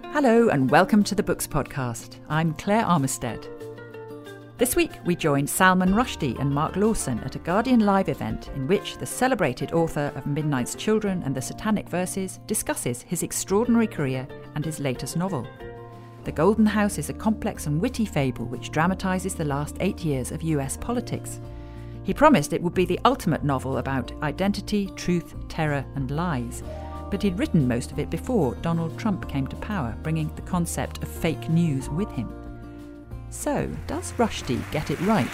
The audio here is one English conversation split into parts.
Hello and welcome to the Books Podcast. I'm Claire Armistead. This week we joined Salman Rushdie and Mark Lawson at a Guardian Live event in which the celebrated author of Midnight's Children and the Satanic Verses discusses his extraordinary career and his latest novel. The Golden House is a complex and witty fable which dramatises the last 8 years of US politics. He promised it would be the ultimate novel about identity, truth, terror and lies. But he'd written most of it before Donald Trump came to power, bringing the concept of fake news with him. So, does Rushdie get it right?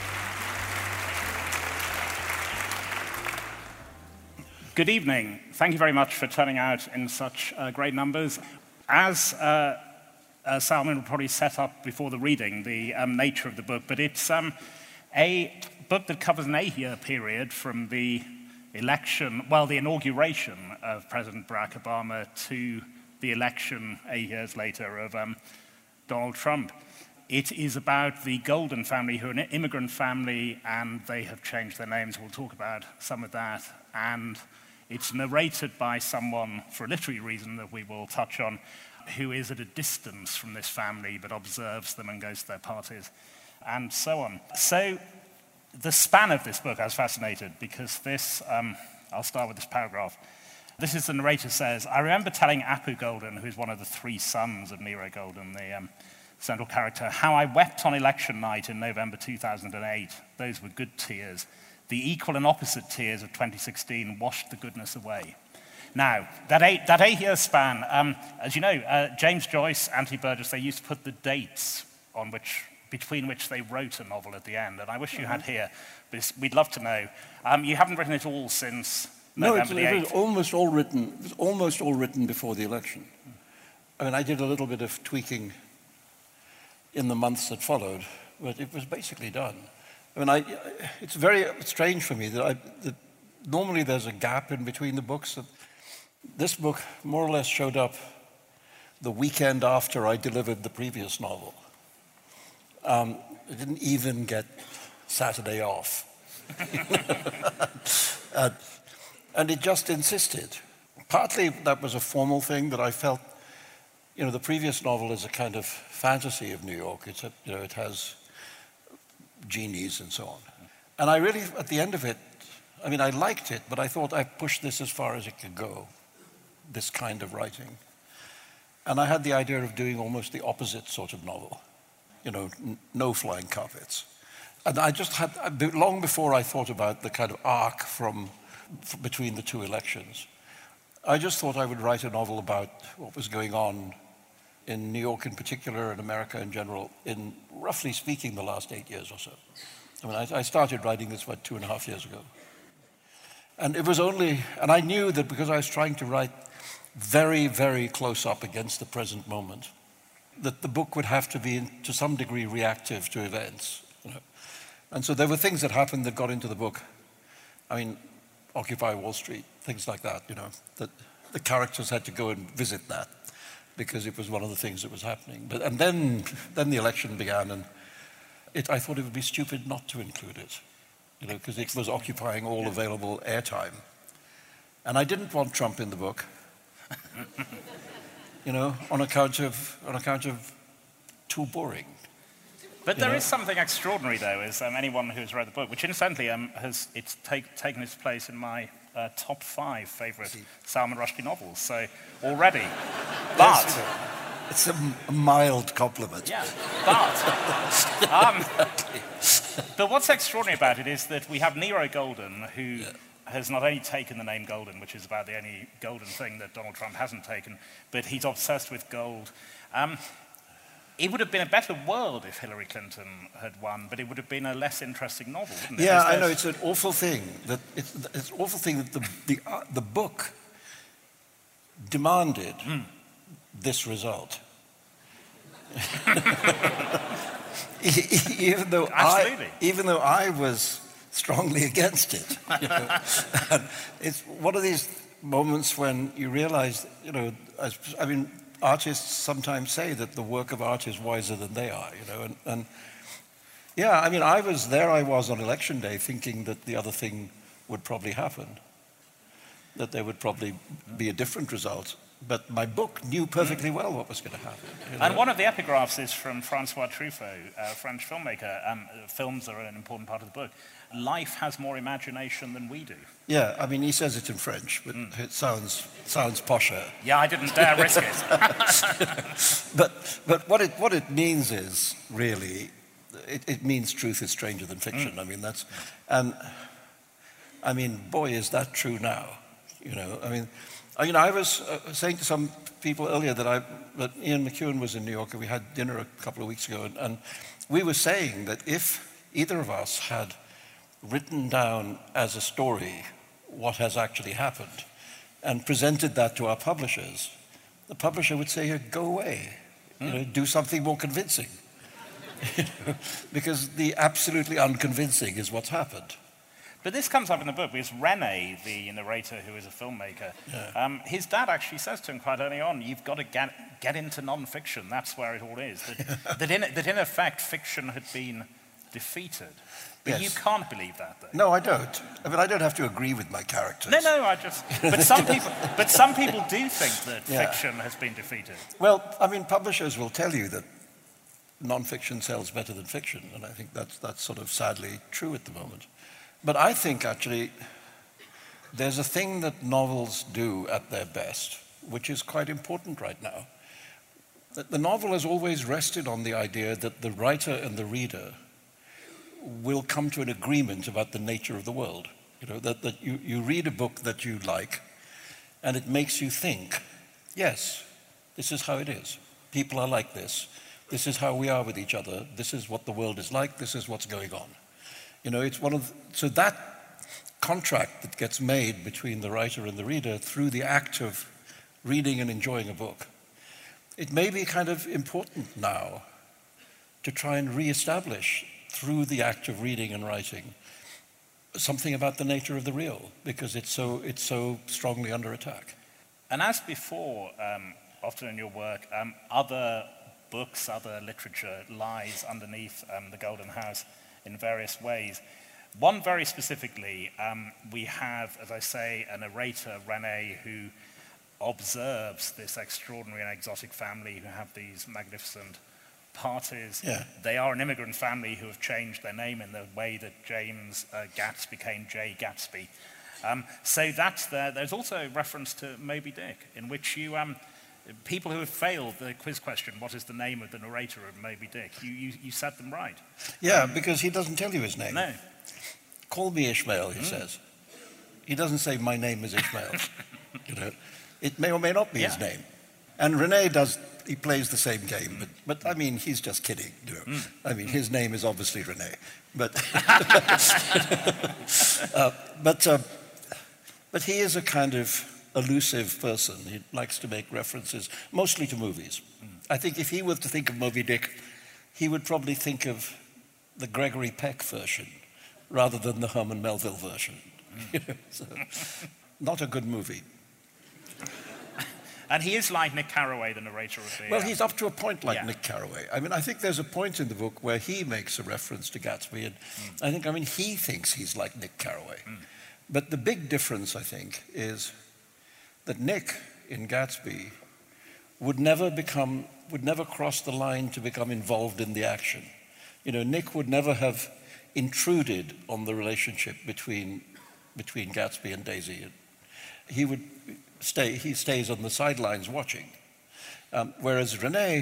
Good evening. Thank you very much for turning out in such great numbers. As Salman will probably set up before the reading, the nature of the book, but it's a book that covers an 8-year period from the the inauguration of President Barack Obama to the election 8 years later of Donald Trump. It is about the Golden family, who are an immigrant family, and they have changed their names. We'll talk about some of that. And it's narrated by someone, for a literary reason that we will touch on, who is at a distance from this family but observes them and goes to their parties, and so on. So the span of this book, I was fascinated because this, I'll start with this paragraph. This is the narrator says, I remember telling Apu Golden, who's one of the 3 sons of Nero Golden, the central character, how I wept on election night in November 2008. Those were good tears. The equal and opposite tears of 2016 washed the goodness away. Now, that 8-year span, as you know, James Joyce, Anthony Burgess, they used to put the dates between which they wrote a novel at the end, and I wish you had here, because we'd love to know. You haven't written it all since November the 8th. No, it was almost all written before the election. I mean, I did a little bit of tweaking in the months that followed, but it was basically done. I mean, it's very strange for me that normally there's a gap in between the books. This book more or less showed up the weekend after I delivered the previous novel. I didn't even get Saturday off. And it just insisted. Partly that was a formal thing that I felt, the previous novel is a kind of fantasy of New York. It has genies and so on. And I really, at the end of it, I liked it, but I thought I pushed this as far as it could go, this kind of writing. And I had the idea of doing almost the opposite sort of novel. No flying carpets. And I just had, long before I thought about the kind of arc between the 2 elections, I just thought I would write a novel about what was going on in New York in particular and America in general in, roughly speaking, the last 8 years or so. I started writing this about 2.5 years ago. And it was and I knew that because I was trying to write very, very close up against the present moment, that the book would have to be, to some degree, reactive to events. And so there were things that happened that got into the book. Occupy Wall Street, things like that, that the characters had to go and visit that because it was one of the things that was happening. And then the election began, and I thought it would be stupid not to include it, because it was occupying all available airtime. And I didn't want Trump in the book. On account of too boring. But there is something extraordinary, though, as anyone who's read the book, which incidentally it's taken its place in my top 5 favourite Salman Rushdie novels. So already, but it's a mild compliment. Yeah, but what's extraordinary about it is that we have Nero Golden, who has not only taken the name Golden, which is about the only golden thing that Donald Trump hasn't taken, but he's obsessed with gold. It would have been a better world if Hillary Clinton had won, but it would have been a less interesting novel, wouldn't it? Yeah, I know. It's an awful thing that the book demanded this result. even though I was strongly against it. And it's one of these moments when you realize, artists sometimes say that the work of art is wiser than they are, I was on election day thinking that the other thing would probably happen, that there would probably be a different result. But my book knew perfectly well what was going to happen. And one of the epigraphs is from Francois Truffaut, a French filmmaker. Films are an important part of the book. Life has more imagination than we do. Yeah, I mean, he says it in French, but it sounds posher. Yeah, I didn't dare risk it. But what it means is, really, it means truth is stranger than fiction. I mean, boy, is that true now. I was saying to some people earlier that Ian McEwan was in New York and we had dinner a couple of weeks ago, and we were saying that if either of us had written down as a story what has actually happened and presented that to our publishers, the publisher would say, go away, do something more convincing. Because the absolutely unconvincing is what's happened. But this comes up in the book because René, the narrator who is a filmmaker, his dad actually says to him quite early on, you've got to get into non-fiction, that's where it all is. That in effect, fiction had been defeated. But you can't believe that, though. No, I don't. I mean, I don't have to agree with my characters. No, but some people do think that fiction has been defeated. Well, I mean, publishers will tell you that non-fiction sells better than fiction, and I think that's sort of sadly true at the moment. But I think, actually, there's a thing that novels do at their best, which is quite important right now. That the novel has always rested on the idea that the writer and the reader will come to an agreement about the nature of the world. That you read a book that you like, and it makes you think, yes, this is how it is. People are like this. This is how we are with each other. This is what the world is like. This is what's going on. So that contract that gets made between the writer and the reader through the act of reading and enjoying a book, it may be kind of important now to try and reestablish through the act of reading and writing something about the nature of the real, because it's so strongly under attack. And as before, often in your work, other books, other literature lies underneath the Golden House in various ways. One very specifically, we have, as I say, a narrator, René, who observes this extraordinary and exotic family who have these magnificent parties. Yeah. They are an immigrant family who have changed their name in the way that James Gatsby became Jay Gatsby. So that's there. There's also reference to Moby Dick, in which you... people who have failed the quiz question, what is the name of the narrator of Moby Dick, you set them right. Yeah, because he doesn't tell you his name. No. Call me Ishmael, he says. He doesn't say, my name is Ishmael. It may or may not be his name. And René he plays the same game, but I mean, he's just kidding. I mean, his name is obviously René. But he is a kind of elusive person. He likes to make references, mostly to movies. I think if he were to think of Moby Dick, he would probably think of the Gregory Peck version rather than the Herman Melville version. So, not a good movie. And he is like Nick Carraway, the narrator of the... Well, he's up to a point like Nick Carraway. I mean, I think there's a point in the book where he makes a reference to Gatsby, and he thinks he's like Nick Carraway. But the big difference, I think, is that Nick in Gatsby would never cross the line to become involved in the action. Nick would never have intruded on the relationship between Gatsby and Daisy. He stays on the sidelines watching. Whereas René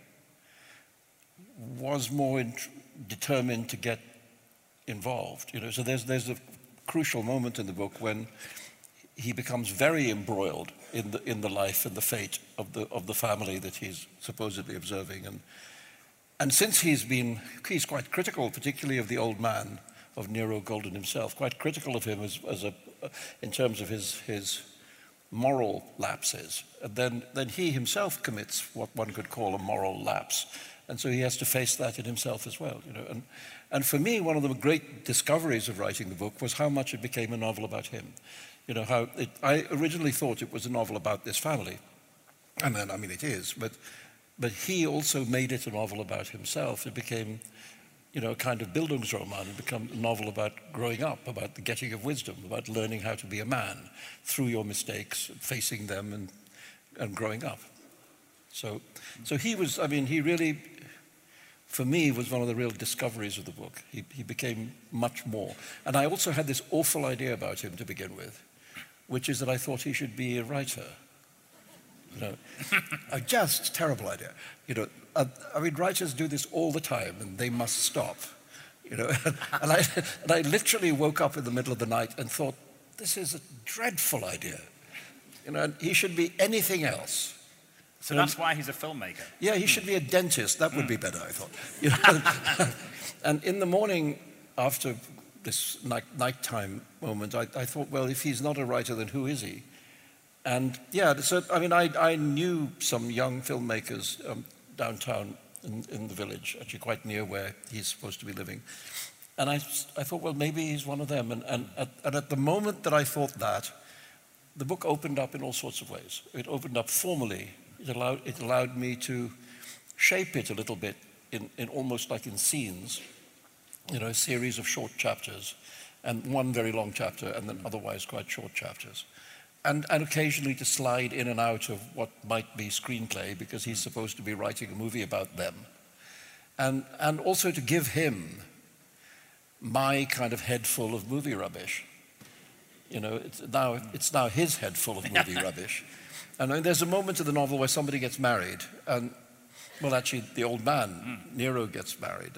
was more determined to get involved. So there's a crucial moment in the book when he becomes very embroiled in the life and the fate of the family that he's supposedly observing, and since he's quite critical, particularly of the old man, of Nero Golden himself, quite critical of him in terms of his moral lapses. And then he himself commits what one could call a moral lapse, and so he has to face that in himself as well. And for me, one of the great discoveries of writing the book was how much it became a novel about him. I originally thought it was a novel about this family, and then, I mean, it is, but he also made it a novel about himself. It became, a kind of Bildungsroman. It became a novel about growing up, about the getting of wisdom, about learning how to be a man through your mistakes, facing them, and growing up. So he was, I mean, he really, for me, was one of the real discoveries of the book. He became much more. And I also had this awful idea about him to begin with, which is that I thought he should be a writer. You know, a just terrible idea. You know, I mean, writers do this all the time, and they must stop. You know, and I literally woke up in the middle of the night and thought, this is a dreadful idea. You know, and he should be anything else. So that's why he's a filmmaker. Yeah, he should be a dentist. That would be better, I thought. You know, and in the morning, after this nighttime moment, I thought, well, if he's not a writer, then who is he? And yeah, so I mean, I knew some young filmmakers downtown in the village, actually quite near where he's supposed to be living. And I thought, well, maybe he's one of them. And at the moment that I thought that, the book opened up in all sorts of ways. It opened up formally. It allowed me to shape it a little bit in almost like in scenes, you know, a series of short chapters, and one very long chapter, and then otherwise quite short chapters. And occasionally to slide in and out of what might be screenplay, because he's supposed to be writing a movie about them. And also to give him my kind of head full of movie rubbish. You know, it's now his head full of movie rubbish. And there's a moment in the novel where somebody gets married, and, well, actually, the old man, Nero, gets married.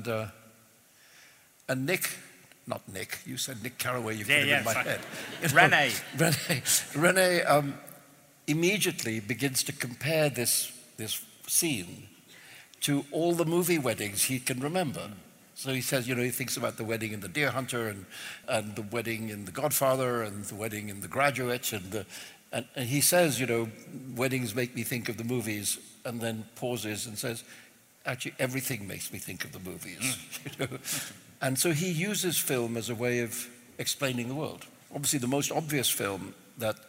And Nick, not Nick, you said Nick Carraway, you put him in my head. You know, René immediately begins to compare this scene to all the movie weddings he can remember. So he says, you know, he thinks about the wedding in The Deer Hunter and the wedding in The Godfather and the wedding in The Graduate and he says, you know, weddings make me think of the movies, and then pauses and says, actually, everything makes me think of the movies. You know? And so he uses film as a way of explaining the world. Obviously, the most obvious film that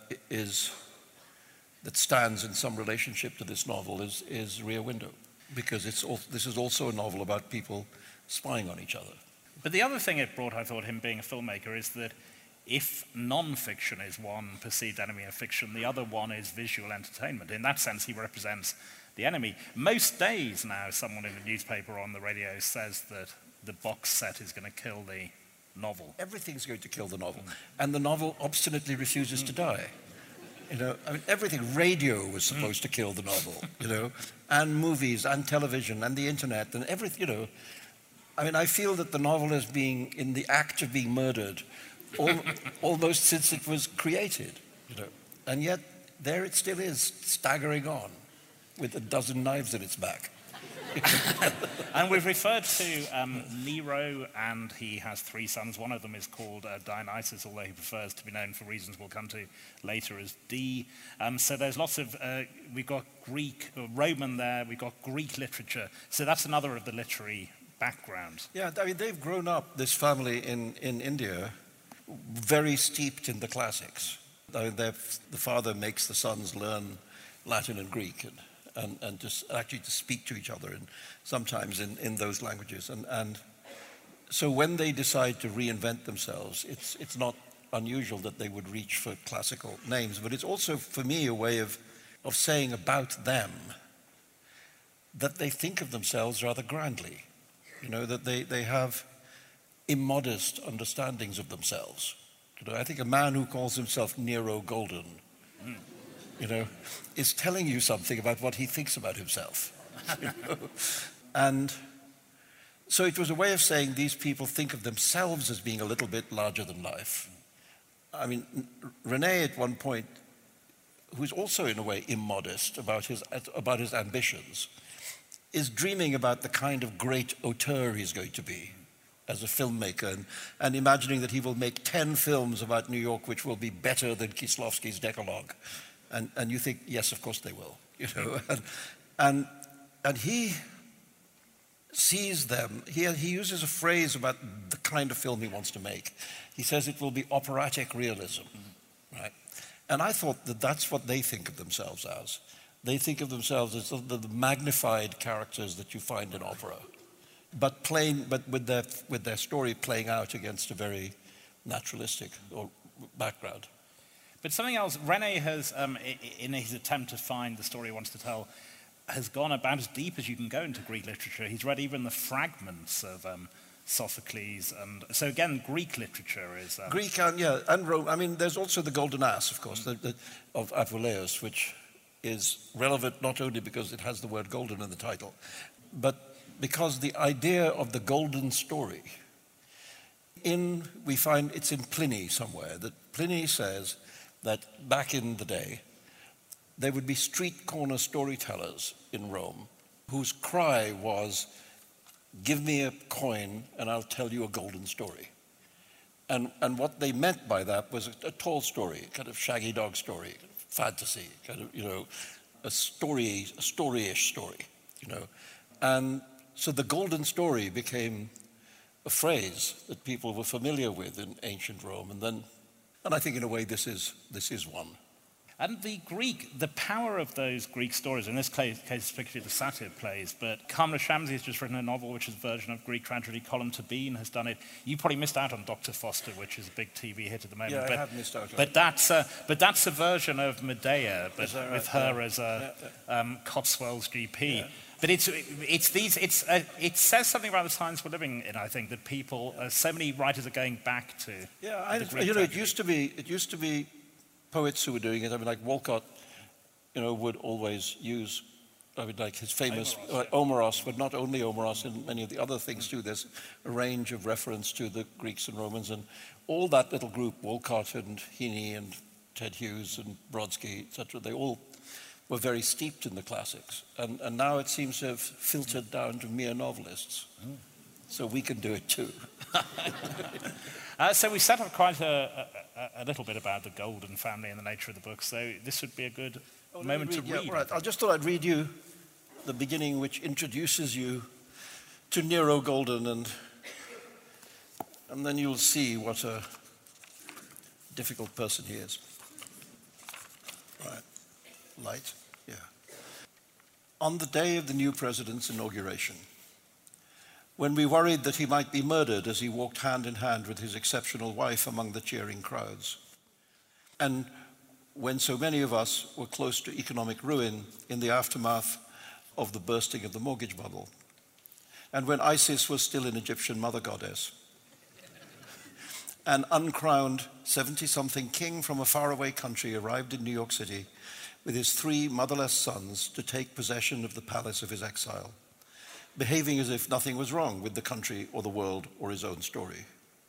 stands in some relationship to this novel is Rear Window, because this is also a novel about people spying on each other. But the other thing it brought, I thought, him being a filmmaker, is that if non-fiction is one perceived enemy of fiction, the other one is visual entertainment. In that sense, he represents the enemy. Most days now, someone in the newspaper or on the radio says that the box set is going to kill the novel. Everything's going to kill the novel. And the novel obstinately refuses to die. You know, I mean, everything. Radio was supposed to kill the novel, you know, and movies and television and the internet and everything, you know. I mean, I feel that the novel is being in the act of being murdered almost since it was created, you know. And yet, there it still is, staggering on with a dozen knives in its back. And we've referred to Nero, and he has 3 sons. One of them is called Dionysus, although he prefers to be known for reasons we'll come to later as D. So there's lots of, we've got Greek, Roman there, we've got Greek literature. So that's another of the literary backgrounds. Yeah, I mean, they've grown up, this family in India, very steeped in the classics. I mean, the father makes the sons learn Latin and Greek and just actually to speak to each other, and sometimes in those languages. And so when they decide to reinvent themselves, it's not unusual that they would reach for classical names, but it's also, for me, a way of saying about them that they think of themselves rather grandly. You know, that they have immodest understandings of themselves. You know, I think a man who calls himself Nero Golden, you know, is telling you something about what he thinks about himself. You know? And so it was a way of saying these people think of themselves as being a little bit larger than life. I mean, René at one point, who's also in a way immodest about his ambitions, is dreaming about the kind of great auteur he's going to be as a filmmaker, and imagining that he will make 10 films about New York which will be better than Kieslowski's Decalogue. And you think, yes, of course they will. You know, and he sees them. He uses a phrase about the kind of film he wants to make. He says it will be operatic realism, right? And I thought that that's what they think of themselves as. They think of themselves as the magnified characters that you find in opera, but with their story playing out against a very naturalistic background. But something else, René has, in his attempt to find the story he wants to tell, has gone about as deep as you can go into Greek literature. He's read even the fragments of Sophocles, and so again, Greek literature is... Greek and Rome. I mean, there's also the Golden Ass, of course, of Apuleius, which is relevant not only because it has the word golden in the title, but because the idea of the golden story, we find it's in Pliny somewhere, that Pliny says that back in the day, there would be street corner storytellers in Rome whose cry was, "Give me a coin and I'll tell you a golden story." And what they meant by that was a tall story, kind of shaggy dog story, fantasy, kind of, a storyish story, And so the golden story became a phrase that people were familiar with in ancient Rome. And I think in a way this is one. And the power of those Greek stories, in this case particularly the satyr plays, but Kamra Shamsi has just written a novel which is a version of Greek tragedy. Colm Tóibín has done it. You probably missed out on Dr. Foster, which is a big TV hit at the moment. Yeah, I have missed out on it. But that's a version of Medea, but with her as a Cotswolds GP. Yeah. But it says something about the times we're living in, I think, that people, so many writers are going back to. Yeah, it used to be poets who were doing it. I mean, like Walcott, would always use, like his famous Omeros, but not only Omeros, and many of the other things too. There's a range of reference to the Greeks and Romans, and all that little group, Walcott and Heaney and Ted Hughes and Brodsky, etc. They all were very steeped in the classics, and now it seems to have filtered down to mere novelists. So we can do it too. So we set up quite a little bit about the Golden family and the nature of the book, so this would be a good moment to read. Yeah, right. I just thought I'd read you the beginning, which introduces you to Nero Golden, and then you'll see what a difficult person he is. Right. Light? Yeah. On the day of the new president's inauguration, when we worried that he might be murdered as he walked hand in hand with his exceptional wife among the cheering crowds, and when so many of us were close to economic ruin in the aftermath of the bursting of the mortgage bubble, and when Isis was still an Egyptian mother goddess, an uncrowned 70-something king from a faraway country arrived in New York City with his 3 motherless sons to take possession of the palace of his exile, behaving as if nothing was wrong with the country or the world or his own story.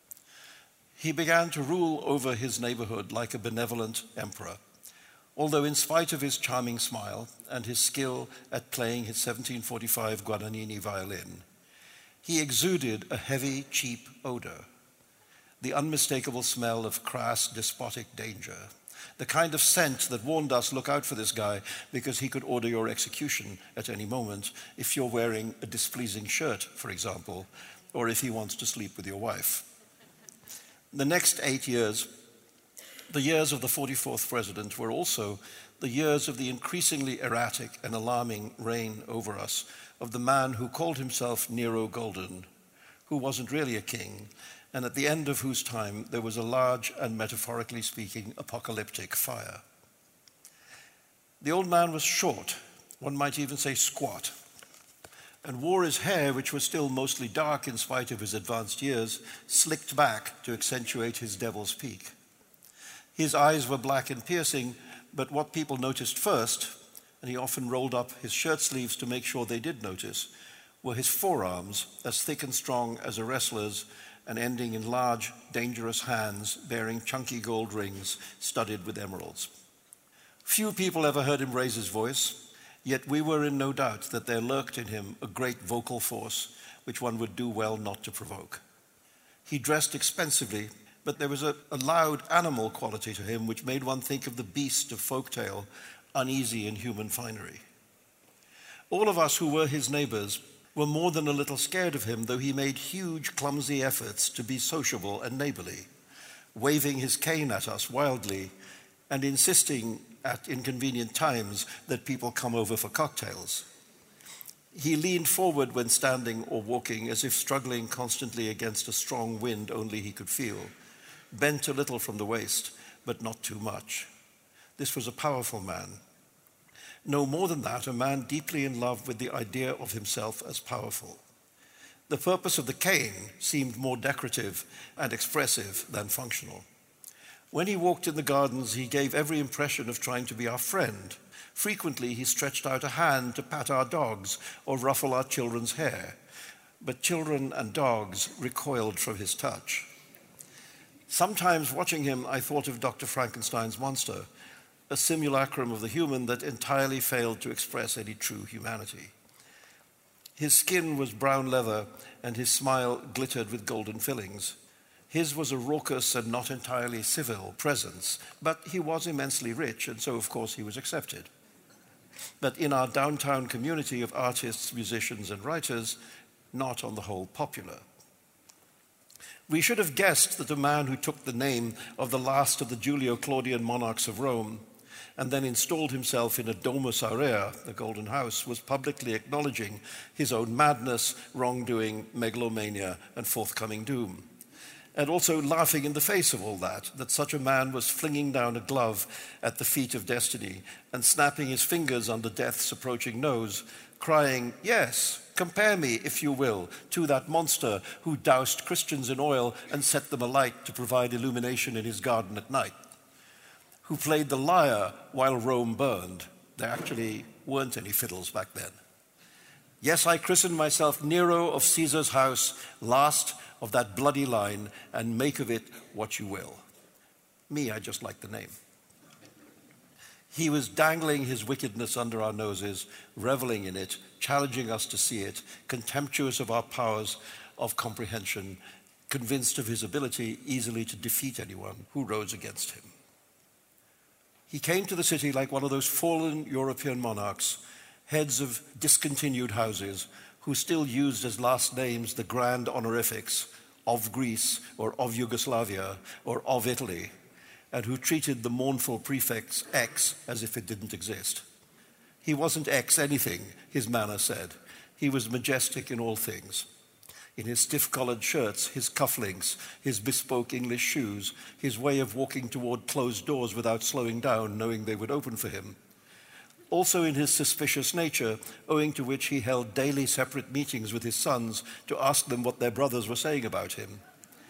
He began to rule over his neighborhood like a benevolent emperor, although in spite of his charming smile and his skill at playing his 1745 Guadagnini violin, he exuded a heavy, cheap odor, the unmistakable smell of crass, despotic danger, the kind of scent that warned us, look out for this guy because he could order your execution at any moment if you're wearing a displeasing shirt, for example, or if he wants to sleep with your wife. The next 8 years, the years of the 44th president, were also the years of the increasingly erratic and alarming reign over us of the man who called himself Nero Golden, who wasn't really a king, and at the end of whose time there was a large and, metaphorically speaking, apocalyptic fire. The old man was short, one might even say squat, and wore his hair, which was still mostly dark in spite of his advanced years, slicked back to accentuate his devil's peak. His eyes were black and piercing, but what people noticed first, and he often rolled up his shirt sleeves to make sure they did notice, were his forearms, as thick and strong as a wrestler's, and ending in large, dangerous hands bearing chunky gold rings studded with emeralds. Few people ever heard him raise his voice, yet we were in no doubt that there lurked in him a great vocal force which one would do well not to provoke. He dressed expensively, but there was a loud animal quality to him which made one think of the beast of folktale, uneasy in human finery. All of us who were his neighbors were more than a little scared of him, though he made huge, clumsy efforts to be sociable and neighborly, waving his cane at us wildly and insisting at inconvenient times that people come over for cocktails. He leaned forward when standing or walking as if struggling constantly against a strong wind only he could feel, bent a little from the waist, but not too much. This was a powerful man. No more than that, a man deeply in love with the idea of himself as powerful. The purpose of the cane seemed more decorative and expressive than functional. When he walked in the gardens, he gave every impression of trying to be our friend. Frequently, he stretched out a hand to pat our dogs or ruffle our children's hair. But children and dogs recoiled from his touch. Sometimes watching him, I thought of Dr. Frankenstein's monster, a simulacrum of the human that entirely failed to express any true humanity. His skin was brown leather, and his smile glittered with golden fillings. His was a raucous and not entirely civil presence, but he was immensely rich, and so, of course, he was accepted. But in our downtown community of artists, musicians, and writers, not on the whole popular. We should have guessed that a man who took the name of the last of the Julio-Claudian monarchs of Rome and then installed himself in a domus aurea, the Golden House, was publicly acknowledging his own madness, wrongdoing, megalomania, and forthcoming doom. And also laughing in the face of all that such a man was flinging down a glove at the feet of destiny and snapping his fingers under death's approaching nose, crying, "Yes, compare me, if you will, to that monster who doused Christians in oil and set them alight to provide illumination in his garden at night, who played the lyre while Rome burned." There actually weren't any fiddles back then. "Yes, I christen myself Nero of Caesar's house, last of that bloody line, and make of it what you will." Me, I just like the name. He was dangling his wickedness under our noses, reveling in it, challenging us to see it, contemptuous of our powers of comprehension, convinced of his ability easily to defeat anyone who rose against him. He came to the city like one of those fallen European monarchs, heads of discontinued houses, who still used as last names the grand honorifics of Greece or of Yugoslavia or of Italy, and who treated the mournful prefix X as if it didn't exist. He wasn't X anything, his manner said. He was majestic in all things. In his stiff-collared shirts, his cufflinks, his bespoke English shoes, his way of walking toward closed doors without slowing down, knowing they would open for him. Also in his suspicious nature, owing to which he held daily separate meetings with his sons to ask them what their brothers were saying about him.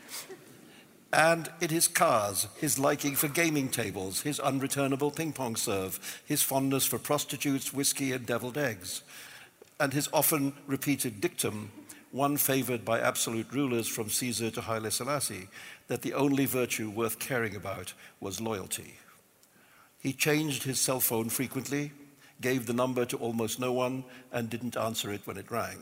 And in his cars, his liking for gaming tables, his unreturnable ping-pong serve, his fondness for prostitutes, whiskey, and deviled eggs, and his often repeated dictum, one favored by absolute rulers from Caesar to Haile Selassie, that the only virtue worth caring about was loyalty. He changed his cell phone frequently, gave the number to almost no one, and didn't answer it when it rang.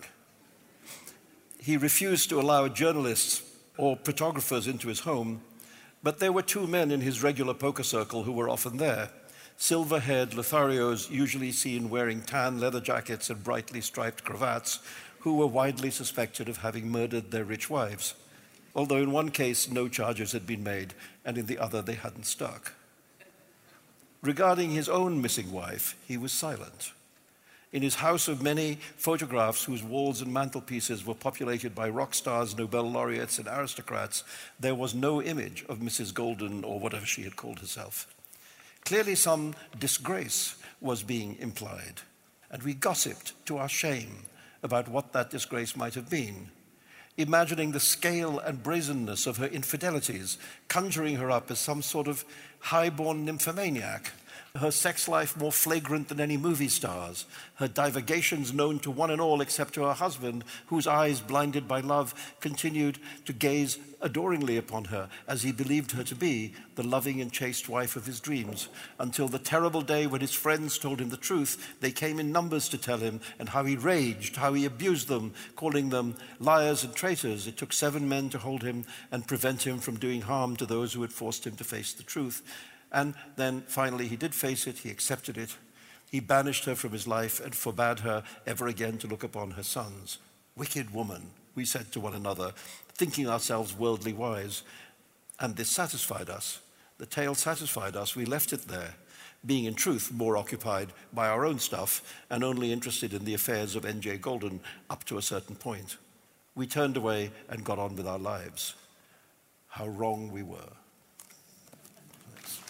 He refused to allow journalists or photographers into his home, but there were two men in his regular poker circle who were often there, silver-haired Lotharios usually seen wearing tan leather jackets and brightly striped cravats, who were widely suspected of having murdered their rich wives, although in one case no charges had been made, and in the other they hadn't stuck. Regarding his own missing wife, he was silent. In his house of many photographs whose walls and mantelpieces were populated by rock stars, Nobel laureates, and aristocrats, there was no image of Mrs. Golden or whatever she had called herself. Clearly some disgrace was being implied, and we gossiped to our shame about what that disgrace might have been, imagining the scale and brazenness of her infidelities, conjuring her up as some sort of high-born nymphomaniac, her sex life more flagrant than any movie star's, her divagations known to one and all except to her husband, whose eyes, blinded by love, continued to gaze adoringly upon her as he believed her to be the loving and chaste wife of his dreams, until the terrible day when his friends told him the truth. They came in numbers to tell him, and how he raged, how he abused them, calling them liars and traitors. It took 7 men to hold him and prevent him from doing harm to those who had forced him to face the truth. And then finally he did face it, he accepted it. He banished her from his life and forbade her ever again to look upon her sons. Wicked woman, we said to one another, thinking ourselves worldly wise. And this satisfied us. The tale satisfied us. We left it there, being in truth more occupied by our own stuff and only interested in the affairs of N.J. Golden up to a certain point. We turned away and got on with our lives. How wrong we were. Thanks.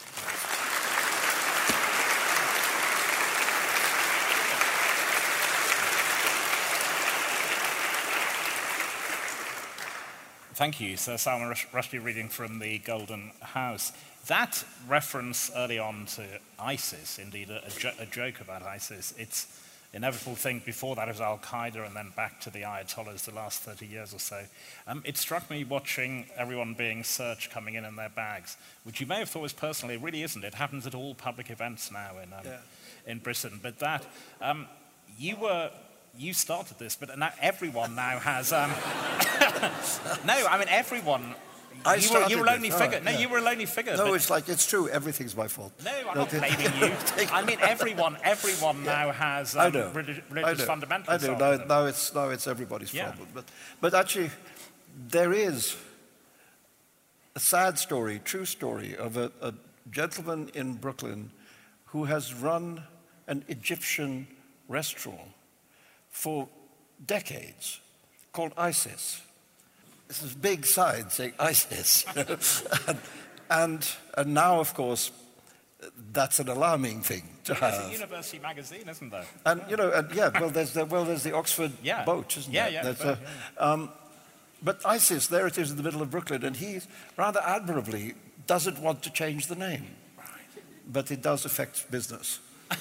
Thank you. Sir Salman Rushdie reading from The Golden House. That reference early on to ISIS, indeed a joke about ISIS, it's inevitable thing. Before that it was Al-Qaeda and then back to the Ayatollahs the last 30 years or so. It struck me watching everyone being searched coming in their bags, which you may have thought was personal. It really isn't. It happens at all public events now in Britain. But that, you started this, but now everyone now has... No, I mean, everyone... You were a lonely figure. No, you were a lonely figure. No, it's true. Everything's my fault. No, I'm not blaming you. I mean, everyone now has religious fundamentals. I know. Now it's everybody's problem. But actually, there is a sad story, true story, of a gentleman in Brooklyn who has run an Egyptian restaurant for decades called ISIS. This is big sign saying ISIS. and now, of course, that's an alarming thing to have. It's a university magazine, isn't there? And, there's the Oxford boat, isn't there? Yeah. But ISIS, there it is in the middle of Brooklyn, and he rather admirably doesn't want to change the name. Right. But it does affect business.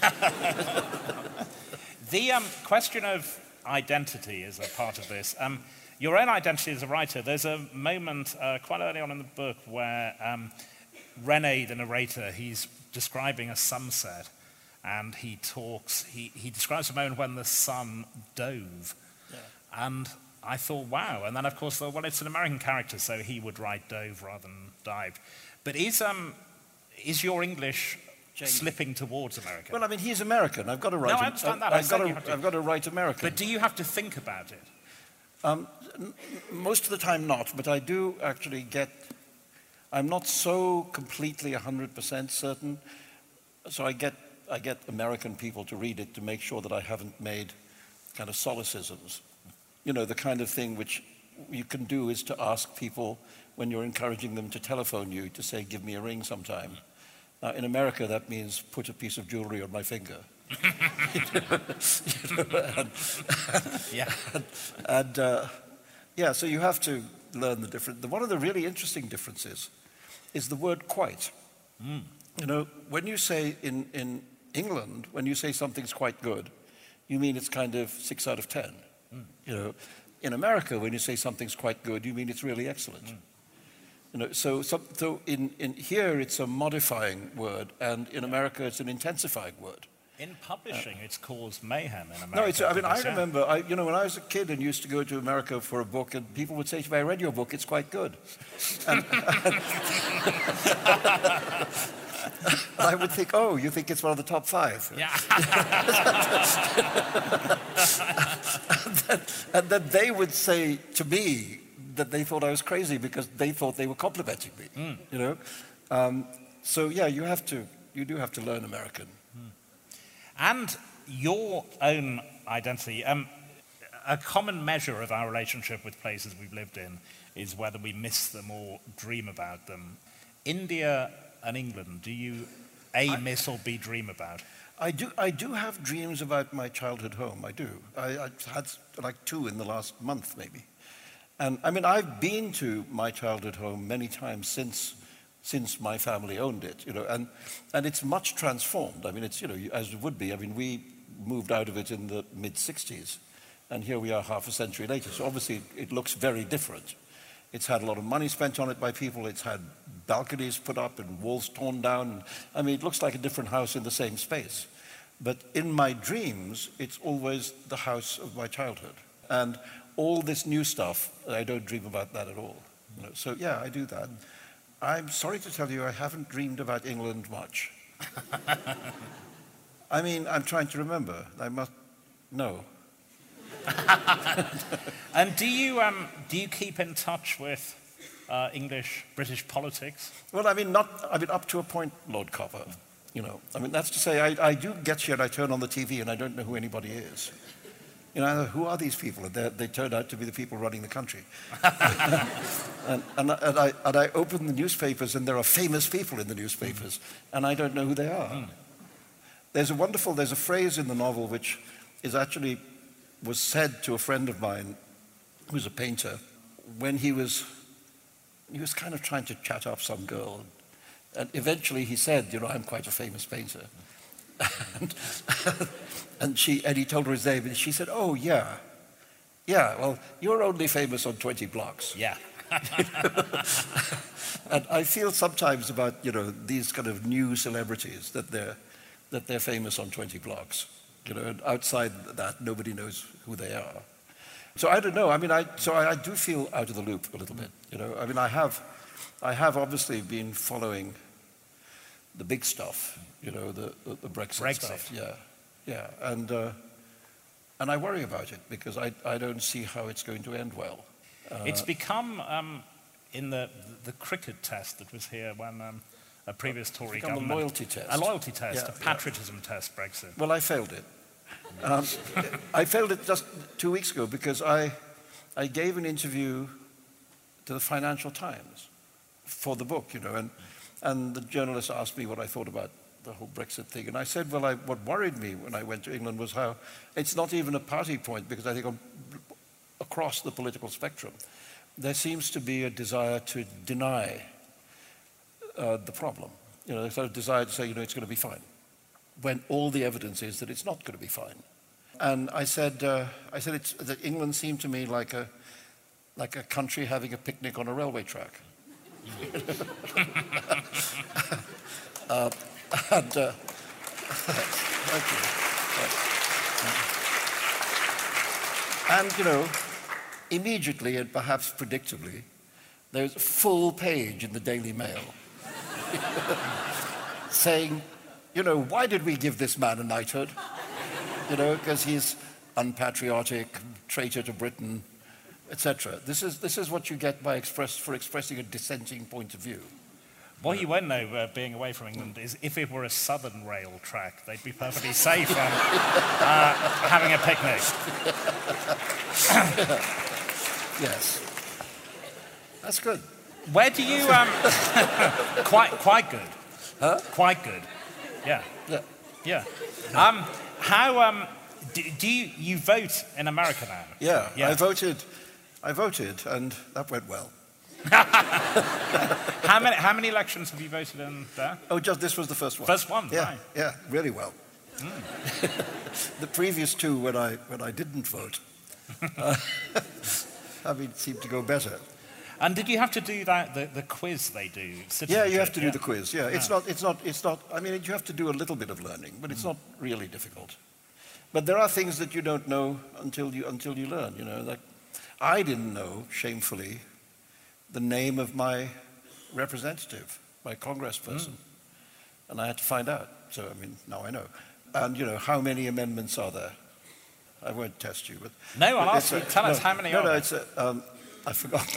The question of identity is a part of this. Your own identity as a writer, there's a moment quite early on in the book where René, the narrator, he's describing a sunset, and he describes a moment when the sun dove. Yeah. And I thought, wow. And then, of course, well, it's an American character, so he would write dove rather than dived. But is your English slipping towards American? Well, I mean, he's American. I've got to write. No, I understand that. I've got to write American. But do you have to think about it? Most of the time not, but I do actually I'm not so completely 100% certain, so I get American people to read it to make sure that I haven't made kind of solecisms. You know, the kind of thing which you can do is to ask people when you're encouraging them to telephone you to say, give me a ring sometime. Now, in America, that means put a piece of jewelry on my finger. So you have to learn the difference. One of the really interesting differences is the word quite. You know, when you say in England, when you say something's quite good, you mean it's kind of 6 out of 10. You know, in America, when you say something's quite good, you mean it's really excellent. You know, so in here it's a modifying word, and in America it's an intensifying word. In publishing, it's caused mayhem in America. No, I remember, when I was a kid and used to go to America for a book, and people would say to me, I read your book, it's quite good. And I would think, oh, you think it's one of the top 5? Yeah. and then they would say to me that they thought I was crazy because they thought they were complimenting me, you know? You do have to learn American. And your own identity, a common measure of our relationship with places we've lived in is whether we miss them or dream about them. India and England, do you miss or B, dream about? I do have dreams about my childhood home, I do. I had like 2 in the last month, maybe. And I mean, I've been to my childhood home many times since my family owned it, you know, and it's much transformed. I mean, it's, you know, as it would be. I mean, we moved out of it in the mid-60s, and here we are half a century later. So obviously it looks very different. It's had a lot of money spent on it by people. It's had balconies put up and walls torn down. I mean, it looks like a different house in the same space. But in my dreams, it's always the house of my childhood. And all this new stuff, I don't dream about that at all. You know, so yeah, I do that. I'm sorry to tell you, I haven't dreamed about England much. I mean, I'm trying to remember. No. And do you keep in touch with British politics? Well, up to a point, Lord Copper. You know, I mean, that's to say, I do get here and I turn on the TV and I don't know who anybody is. You know, who are these people? And they turned out to be the people running the country. and I open the newspapers and there are famous people in the newspapers, and I don't know who they are. There's a phrase in the novel which was said to a friend of mine who's a painter when he was he was kind of trying to chat up some girl. And eventually he said, I'm quite a famous painter. and he told her his name, and she said, oh, yeah, well, you're only famous on 20 blocks. Yeah. And I feel sometimes about, these kind of new celebrities that they're famous on 20 blocks. And outside that, nobody knows who they are. So I don't know. I mean, I do feel out of the loop a little bit. I mean, I have obviously been following the big stuff. The Brexit stuff. Yeah. And I worry about it because I don't see how it's going to end well. It's become in the cricket test that was here when a previous Tory government. A loyalty test. A loyalty test, a patriotism test, Brexit. Well, I failed it. I failed it just 2 weeks ago because I gave an interview to the Financial Times for the book, and the journalist asked me what I thought about the whole Brexit thing. And I said, well, what worried me when I went to England was how it's not even a party point, because I think across the political spectrum, there seems to be a desire to deny the problem. There's sort of desire to say, it's going to be fine, when all the evidence is that it's not going to be fine. And I said that England seemed to me like a country having a picnic on a railway track. Thank you. And, immediately and perhaps predictably, there's a full page in the Daily Mail saying, why did we give this man a knighthood? Because he's unpatriotic, traitor to Britain, etc. This is what you get for expressing a dissenting point of view. What you won't know, being away from England, is if it were a southern rail track, they'd be perfectly safe having a picnic. Yes. That's good. Where do you... quite good. Huh? Quite good. Yeah. Yeah. How... Do you vote in America now? Yeah. I voted, and that went well. How many elections have you voted in there? Oh, this was the first one. First one, yeah, right. Yeah, really well. The previous two, when I didn't vote, seemed to go better. And did you have to do that, the quiz they do? Yeah, you have to do the quiz, yeah. It's not, I mean, you have to do a little bit of learning, but it's not really difficult. But there are things that you don't know until you learn, Like, I didn't know, shamefully, the name of my representative, my congressperson. And I had to find out. So, I mean, now I know. And, how many amendments are there? I won't test you, but... No, I'll ask you. Tell us how many are there. It's I forgot.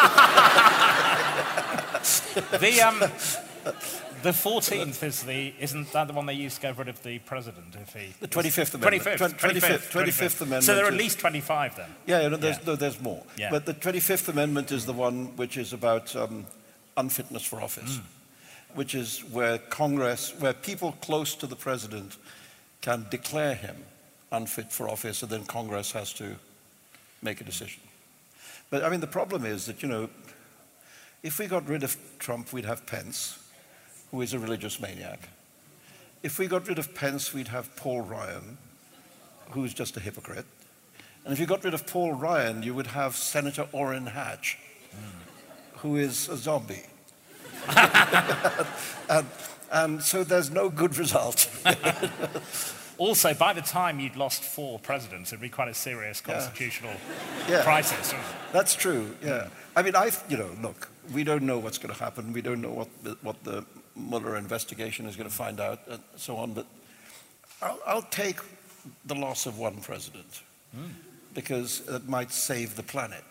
The 14th isn't that the one they used to get rid of the president if he... The 25th Amendment. 25th Amendment. So there are at least 25 then? Yeah, there's more. Yeah. But the 25th Amendment is the one which is about unfitness for office, which is where people close to the president can declare him unfit for office, and then Congress has to make a decision. But, I mean, the problem is that, if we got rid of Trump, we'd have Pence, who is a religious maniac. If we got rid of Pence, we'd have Paul Ryan, who's just a hypocrite. And if you got rid of Paul Ryan, you would have Senator Orrin Hatch, who is a zombie. and so there's no good result. Also, by the time you'd lost 4 presidents, it'd be quite a serious constitutional crisis. That's true, yeah. I mean, look, we don't know what's going to happen. We don't know what the Mueller investigation is going to find out, and so on. But I'll take the loss of one president, because it might save the planet.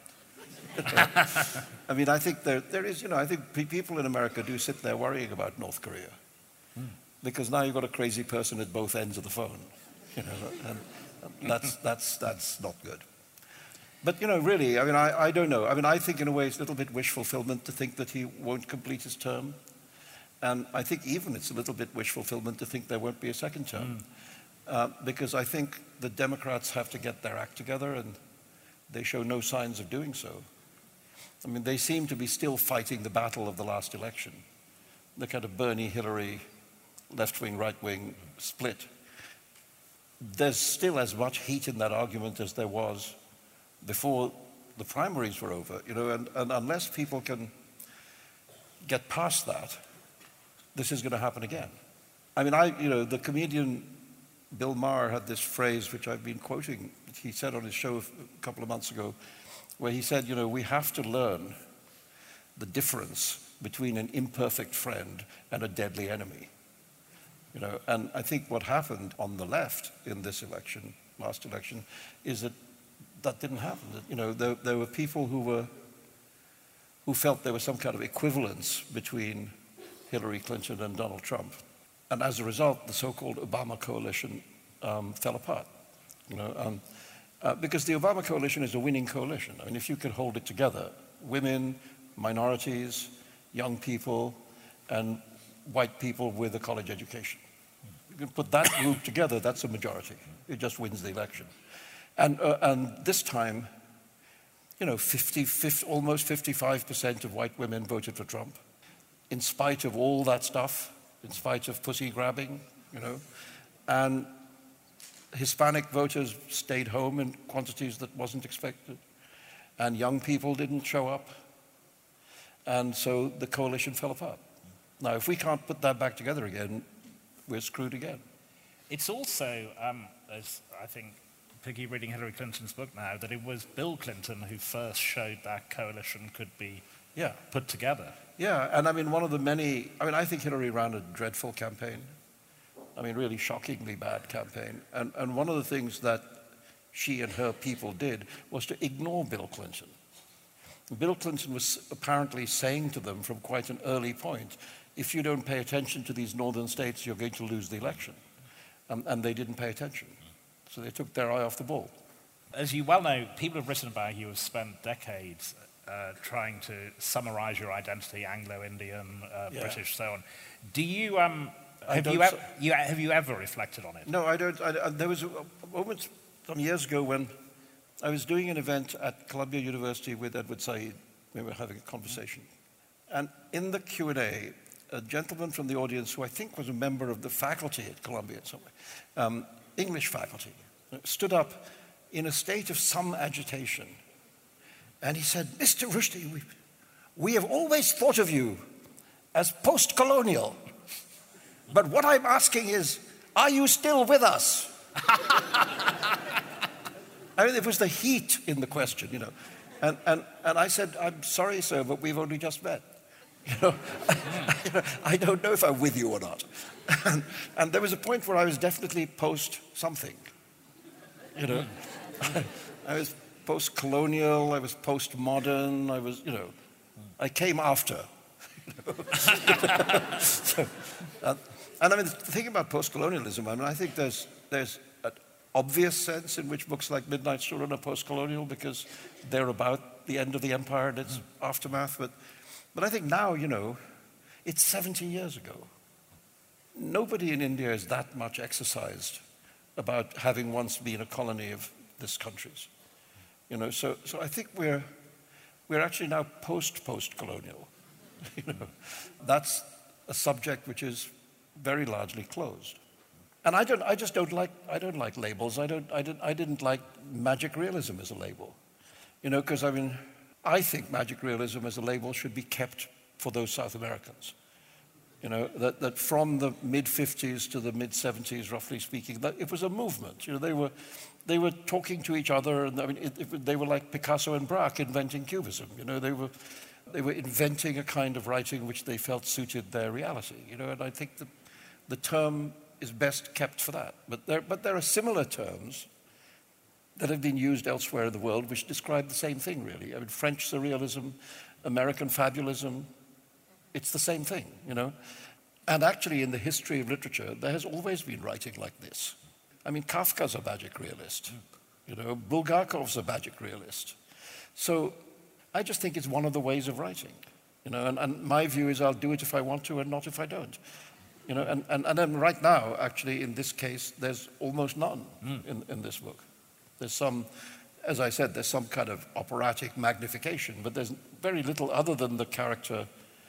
I mean, I think there is, I think people in America do sit there worrying about North Korea. Because now you've got a crazy person at both ends of the phone, and that's not good. But, really, I mean, I don't know. I mean, I think in a way it's a little bit wish fulfillment to think that he won't complete his term. And I think even it's a little bit wish fulfillment to think there won't be a second term. Because I think the Democrats have to get their act together, and they show no signs of doing so. I mean, they seem to be still fighting the battle of the last election, the kind of Bernie-Hillary, left-wing, right-wing split. There's still as much heat in that argument as there was before the primaries were over, and unless people can get past that, this is going to happen again. I mean, the comedian Bill Maher had this phrase, which I've been quoting. He said on his show a couple of months ago, where he said, we have to learn the difference between an imperfect friend and a deadly enemy. And I think what happened on the left in this election, last election, is that didn't happen. There were people who felt there was some kind of equivalence between Hillary Clinton and Donald Trump. And as a result, the so-called Obama coalition fell apart. Because the Obama coalition is a winning coalition. I mean, if you can hold it together, women, minorities, young people, and white people with a college education. You can put that group together, that's a majority. It just wins the election. And this time, almost 55% of white women voted for Trump, in spite of all that stuff, in spite of pussy grabbing, and Hispanic voters stayed home in quantities that wasn't expected, and young people didn't show up, and so the coalition fell apart. Now, if we can't put that back together again, we're screwed again. It's also, as I think, Piggy reading Hillary Clinton's book now, that it was Bill Clinton who first showed that coalition could be put together. Yeah, and I mean, I think Hillary ran a dreadful campaign. I mean, really shockingly bad campaign. And one of the things that she and her people did was to ignore Bill Clinton. Bill Clinton was apparently saying to them from quite an early point, if you don't pay attention to these northern states, you're going to lose the election. And they didn't pay attention. So they took their eye off the ball. As you well know, people have written about you have spent decades trying to summarize your identity, Anglo-Indian, British, so on. Do you, have you ever reflected on it? No, I don't. There was a moment some years ago when I was doing an event at Columbia University with Edward Said. We were having a conversation. And in the Q&A, a gentleman from the audience, who I think was a member of the faculty at Columbia somewhere, English faculty, stood up in a state of some agitation. And he said, Mr. Rushdie, we have always thought of you as post-colonial. But what I'm asking is, are you still with us? I mean, it was the heat in the question, And I said, I'm sorry, sir, but we've only just met. I don't know if I'm with you or not. And there was a point where I was definitely post-something. I was post-colonial, I was post-modern, I was, I came after. And I mean, the thing about post-colonialism, I mean, I think there's an obvious sense in which books like Midnight Children are post-colonial because they're about the end of the empire and its aftermath. But I think now, it's 70 years ago. Nobody in India is that much exercised about having once been a colony of this country's. So I think we're actually now post-colonial. That's a subject which is very largely closed. And I don't like labels. I didn't like magic realism as a label. Because I think magic realism as a label should be kept for those South Americans. That from the mid-50s to the mid-70s, roughly speaking, that it was a movement. They were talking to each other, and they were like Picasso and Braque inventing Cubism. They were inventing a kind of writing which they felt suited their reality. And I think the term is best kept for that. But there are similar terms that have been used elsewhere in the world which describe the same thing, really. I mean, French surrealism, American fabulism, it's the same thing, And actually, in the history of literature, there has always been writing like this. I mean, Kafka's a magic realist. Bulgakov's a magic realist. So I just think it's one of the ways of writing. And my view is I'll do it if I want to and not if I don't. And then right now, actually, in this case, there's almost none in this book. There's some as I said, there's some kind of operatic magnification, but there's very little other than the character,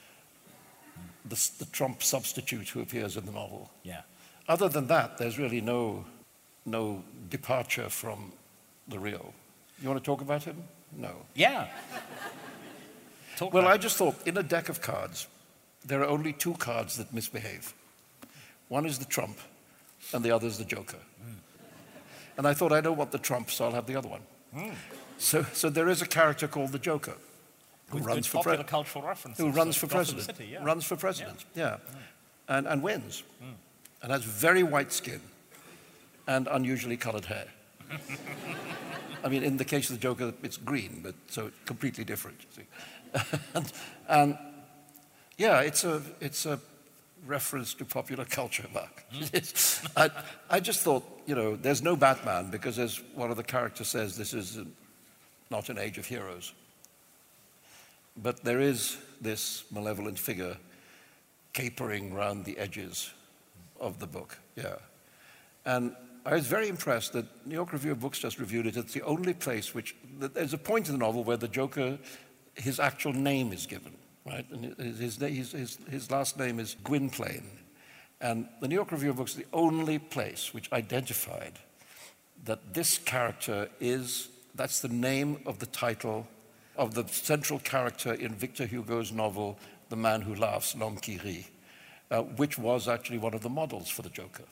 the Trump substitute who appears in the novel. Yeah. Other than that, there's really no departure from the real. You want to talk about him? No. Yeah. Well, I just thought, in a deck of cards, there are only two cards that misbehave. One is the Trump, and the other is the Joker. And I thought, I don't want the Trump, so I'll have the other one. So there is a character called the Joker who runs for popular cultural references. Who runs for Gotham president. City, yeah. Runs for president, yeah. And wins. And has very white skin and unusually colored hair. I mean, in the case of the Joker, it's green, but so completely different, you see. and yeah, it's a reference to popular culture, Mark. I just thought, there's no Batman because, as one of the characters says, this is not an age of heroes. But there is this malevolent figure capering round the edges of the book, yeah. And I was very impressed that New York Review of Books just reviewed it. It's the only place there's a point in the novel where the Joker, his actual name is given, right? And his last name is Gwynplaine. And the New York Review of Books is the only place which identified that this character that's the name of the title of the central character in Victor Hugo's novel, The Man Who Laughs, L'Homme qui rit, which was actually one of the models for the Joker.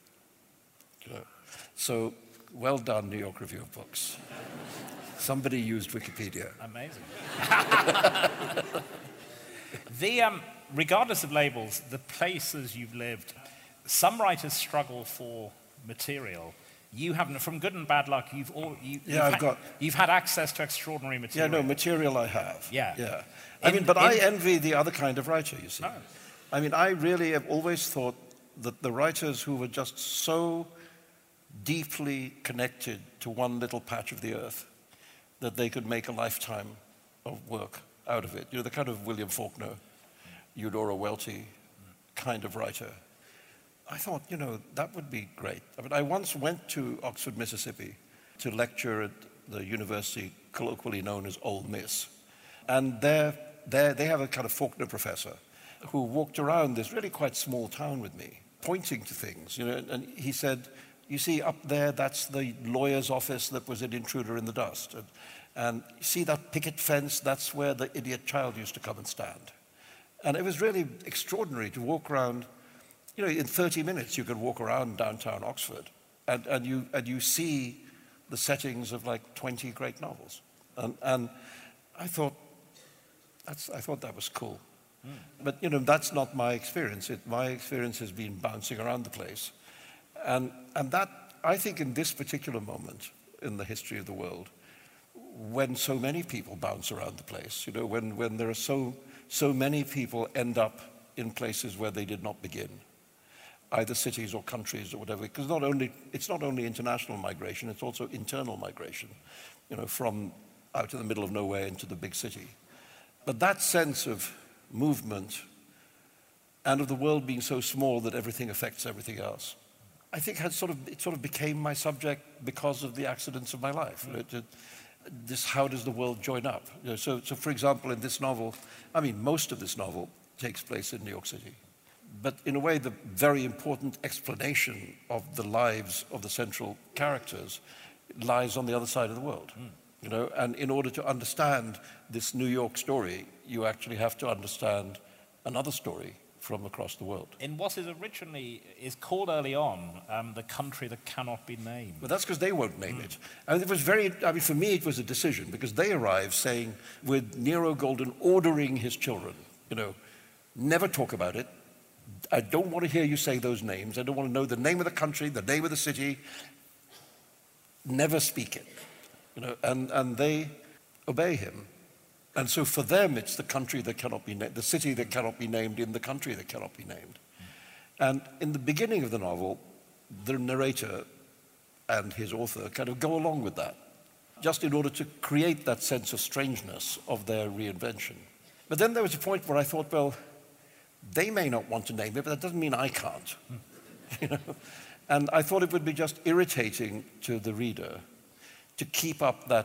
So, well done, New York Review of Books. Somebody used Wikipedia. Amazing. Regardless of labels, the places you've lived, some writers struggle for material. You haven't, from good and bad luck, you've had access to extraordinary material. Yeah, no, material I have. Yeah. I envy the other kind of writer, you see. Oh. I mean, I really have always thought that the writers who were just so deeply connected to one little patch of the earth that they could make a lifetime of work out of it. The kind of William Faulkner, Eudora Welty kind of writer. I thought, that would be great. I mean, I once went to Oxford, Mississippi to lecture at the university colloquially known as Ole Miss. And there they have a kind of Faulkner professor who walked around this really quite small town with me, pointing to things, and he said, you see up there, that's the lawyer's office that was an intruder in the dust. And see that picket fence, that's where the idiot child used to come and stand. And it was really extraordinary to walk around. In 30 minutes you could walk around downtown Oxford and you see the settings of like 20 great novels. And I thought that was cool. But that's not my experience. My experience has been bouncing around the place. And that, I think, in this particular moment in the history of the world, when so many people bounce around the place, when there are so many people end up in places where they did not begin, either cities or countries or whatever, because it's not only international migration, it's also internal migration, from out in the middle of nowhere into the big city. But that sense of movement and of the world being so small that everything affects everything else, I think it sort of became my subject because of the accidents of my life. How does the world join up? So for example, in this novel, most of this novel takes place in New York City. But in a way, the very important explanation of the lives of the central characters lies on the other side of the world. And in order to understand this New York story, you actually have to understand another story from across the world. In what is called early on, The Country That Cannot Be Named. But that's because they won't name it. And it was for me, it was a decision, because they arrived saying, with Nero Golden ordering his children, never talk about it. I don't want to hear you say those names. I don't want to know the name of the country, the name of the city. Never speak it. And they obey him. And so for them, it's the country that cannot be named, the city that cannot be named in the country that cannot be named. And in the beginning of the novel, the narrator and his author kind of go along with that, just in order to create that sense of strangeness of their reinvention. But then there was a point where I thought, well, they may not want to name it, but that doesn't mean I can't. And I thought it would be just irritating to the reader to keep up that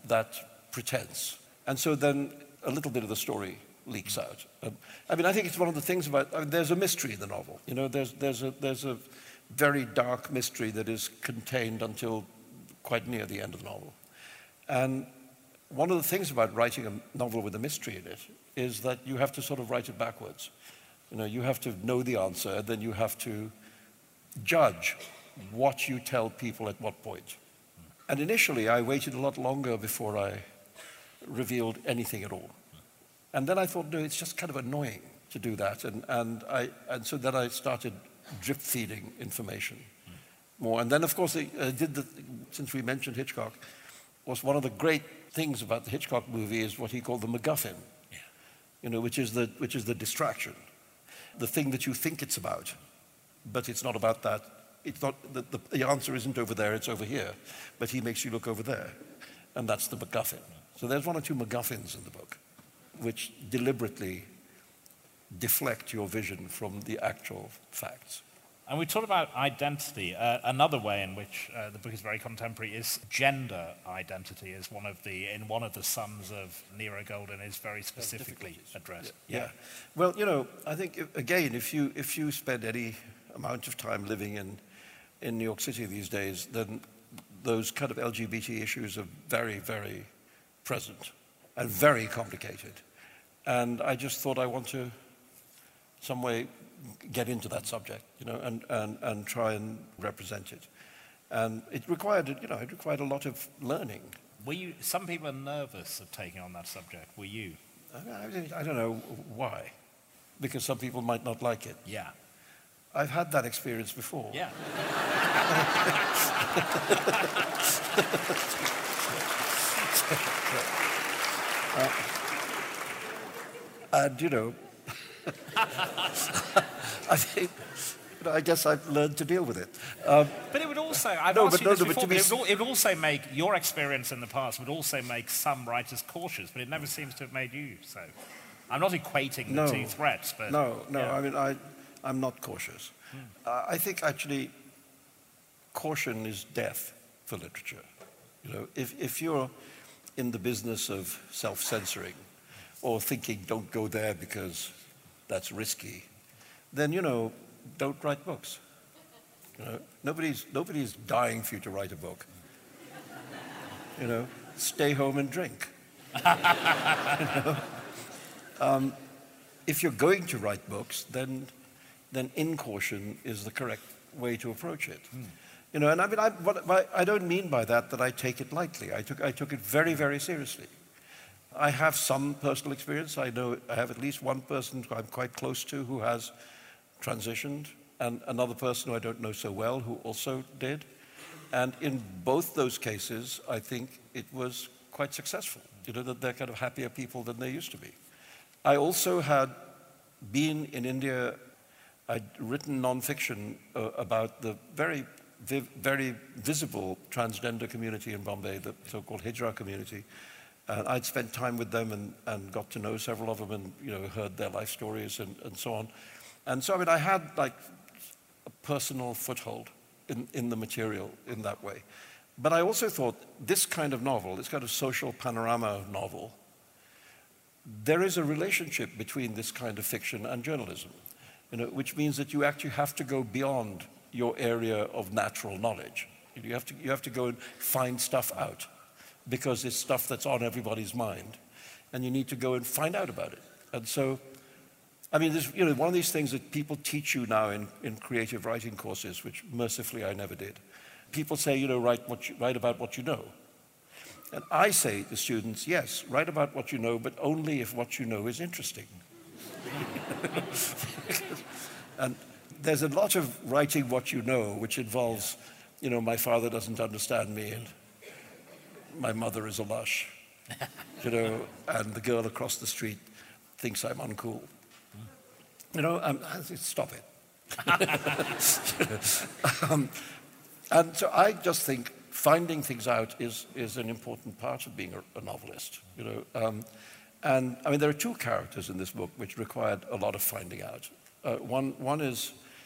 that pretense. And so then a little bit of the story leaks out. I mean, I think it's one of the things about, there's a mystery in the novel. You know, there's a very dark mystery that is contained until quite near the end of the novel. And one of the things about writing a novel with a mystery in it is that you have to sort of write it backwards. You know, you have to know the answer, then you have to judge what you tell people at what point. And initially, I waited a lot longer before I revealed anything at all. And then I thought, no, it's just kind of annoying to do that. And so then I started drip feeding information more. And then, of course, since we mentioned Hitchcock, was one of the great things about the Hitchcock movie is what he called the MacGuffin, you know, which is the distraction, the thing that you think it's about, but it's not about that. It's not the answer isn't over there; it's over here. But he makes you look over there, and that's the MacGuffin. So there's one or two MacGuffins in the book, which deliberately deflect your vision from the actual facts. And we talked about identity. Another way in which the book is very contemporary is gender identity. Is one of the sons of Nero Golden is very specifically addressed. Yeah. Well, you know, I think again, if you spend any amount of time living in New York City these days, then those kind of LGBT issues are very, very present and very complicated. And I just thought I want to some way get into that subject, you know, and try and represent it. And it required a lot of learning. Some people are nervous of taking on that subject. Were you? I don't know why. Because some people might not like it. Yeah. I've had that experience before. Yeah. And, you know, I guess I've learned to deal with it. But it would also, I've asked you this before, it would also make, your experience in the past would also make some writers cautious, but it never seems to have made you so. I'm not equating the two threats, but... No, yeah. I mean, I'm not cautious. I think, actually, caution is death for literature. You know, if you're in the business of self-censoring or thinking, don't go there because that's risky, then, you know, don't write books. You know, nobody's dying for you to write a book. You know, stay home and drink. You know? If you're going to write books, then incaution is the correct way to approach it. You know, and I mean, I don't mean by that I take it lightly. I took it very, very seriously. I have some personal experience. I know I have at least one person who I'm quite close to who has transitioned, and another person who I don't know so well who also did. And in both those cases, I think it was quite successful. You know, that they're kind of happier people than they used to be. I also had been in India. I'd written nonfiction about the very visible transgender community in Bombay, the so-called Hijra community. And I'd spent time with them and got to know several of them and, you know, heard their life stories and so on. And so, I mean, I had like a personal foothold in the material in that way. But I also thought this kind of novel, this kind of social panorama novel, there is a relationship between this kind of fiction and journalism, you know, which means that you actually have to go beyond your area of natural knowledge. You have to go and find stuff out because it's stuff that's on everybody's mind, and you need to go and find out about it. And so, I mean, there's, you know, one of these things that people teach you now in creative writing courses, which mercifully I never did. People say, you know, write about what you know. And I say to students, yes, write about what you know, but only if what you know is interesting. And there's a lot of writing what you know, which involves, you know, my father doesn't understand me, and my mother is a lush, you know, and the girl across the street thinks I'm uncool. You know, stop it. And so I just think finding things out is an important part of being a novelist, you know. And I mean, there are two characters in this book which required a lot of finding out. One is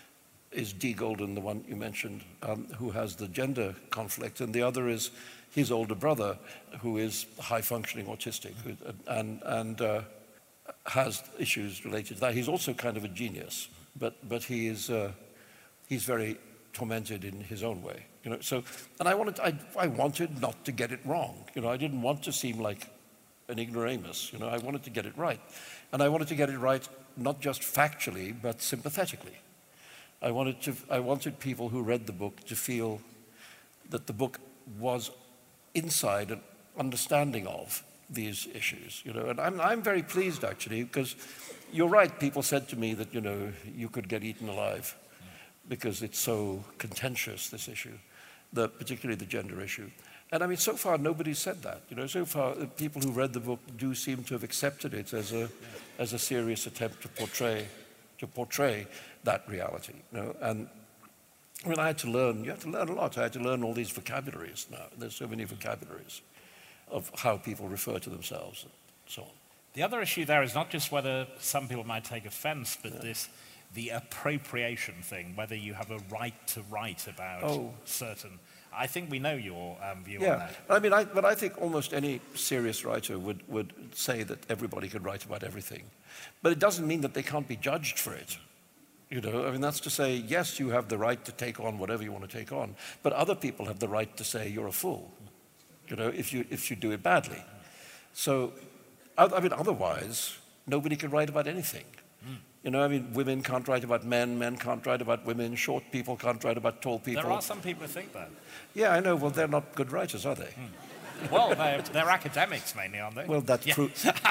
is Dee Golden, the one you mentioned, who has the gender conflict, and the other is his older brother, who is high-functioning autistic and has issues related to that. He's also kind of a genius, but he's very tormented in his own way. So, and I wanted not to get it wrong. I didn't want to seem like an ignoramus. I wanted to get it right, and I wanted to get it right not just factually but sympathetically. I wanted people who read the book to feel that the book was inside an understanding of these issues. And I'm very pleased actually, because you're right. People said to me that you could get eaten alive because it's so contentious, this issue, particularly the gender issue. And I mean, so far nobody's said that. So far people who read the book do seem to have accepted it as a serious attempt to portray that reality. And I mean, you have to learn a lot. I had to learn all these vocabularies now. There's so many vocabularies of how people refer to themselves and so on. The other issue there is not just whether some people might take offense, but the appropriation thing, whether you have a right to write about certain. I think we know your view on that. I mean, but I think almost any serious writer would say that everybody could write about everything. But it doesn't mean that they can't be judged for it. I mean, that's to say, yes, you have the right to take on whatever you want to take on, but other people have the right to say you're a fool, if you do it badly. So, I mean, otherwise, nobody can write about anything. I mean, women can't write about men, men can't write about women, short people can't write about tall people. There are some people who think that. Yeah, I know. Well, they're not good writers, are they? Well, they're academics mainly, aren't they? Well, that's true.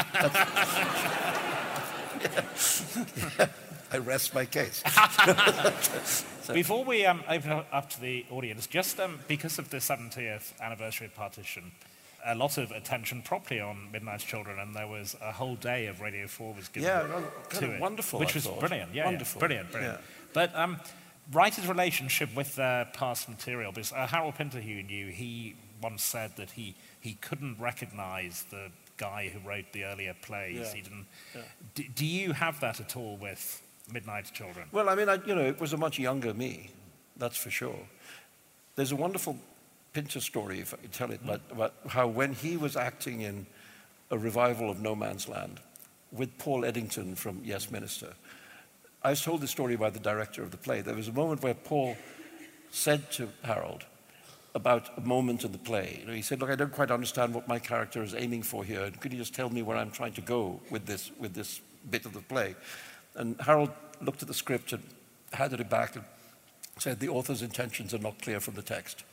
I rest my case. Before we open it up to the audience, just because of the 70th anniversary of partition, a lot of attention properly on Midnight's Children, and there was a whole day of Radio 4 was given to it. Wonderful, which was brilliant. Yeah, wonderful. Brilliant. Yeah. But writers' relationship with their past material, because Harold Pinter, who you knew, he once said that he couldn't recognize the guy who wrote the earlier plays. Yeah. He didn't. Yeah. Do you have that at all with Midnight's Children? Well, I mean, it was a much younger me, that's for sure. There's a wonderful Pinter story, if I could tell it, about how when he was acting in a revival of No Man's Land with Paul Eddington from Yes Minister, I was told the story by the director of the play. There was a moment where Paul said to Harold about a moment in the play. He said, look, I don't quite understand what my character is aiming for here. Could you just tell me where I'm trying to go with this bit of the play? And Harold looked at the script and handed it back and said, the author's intentions are not clear from the text.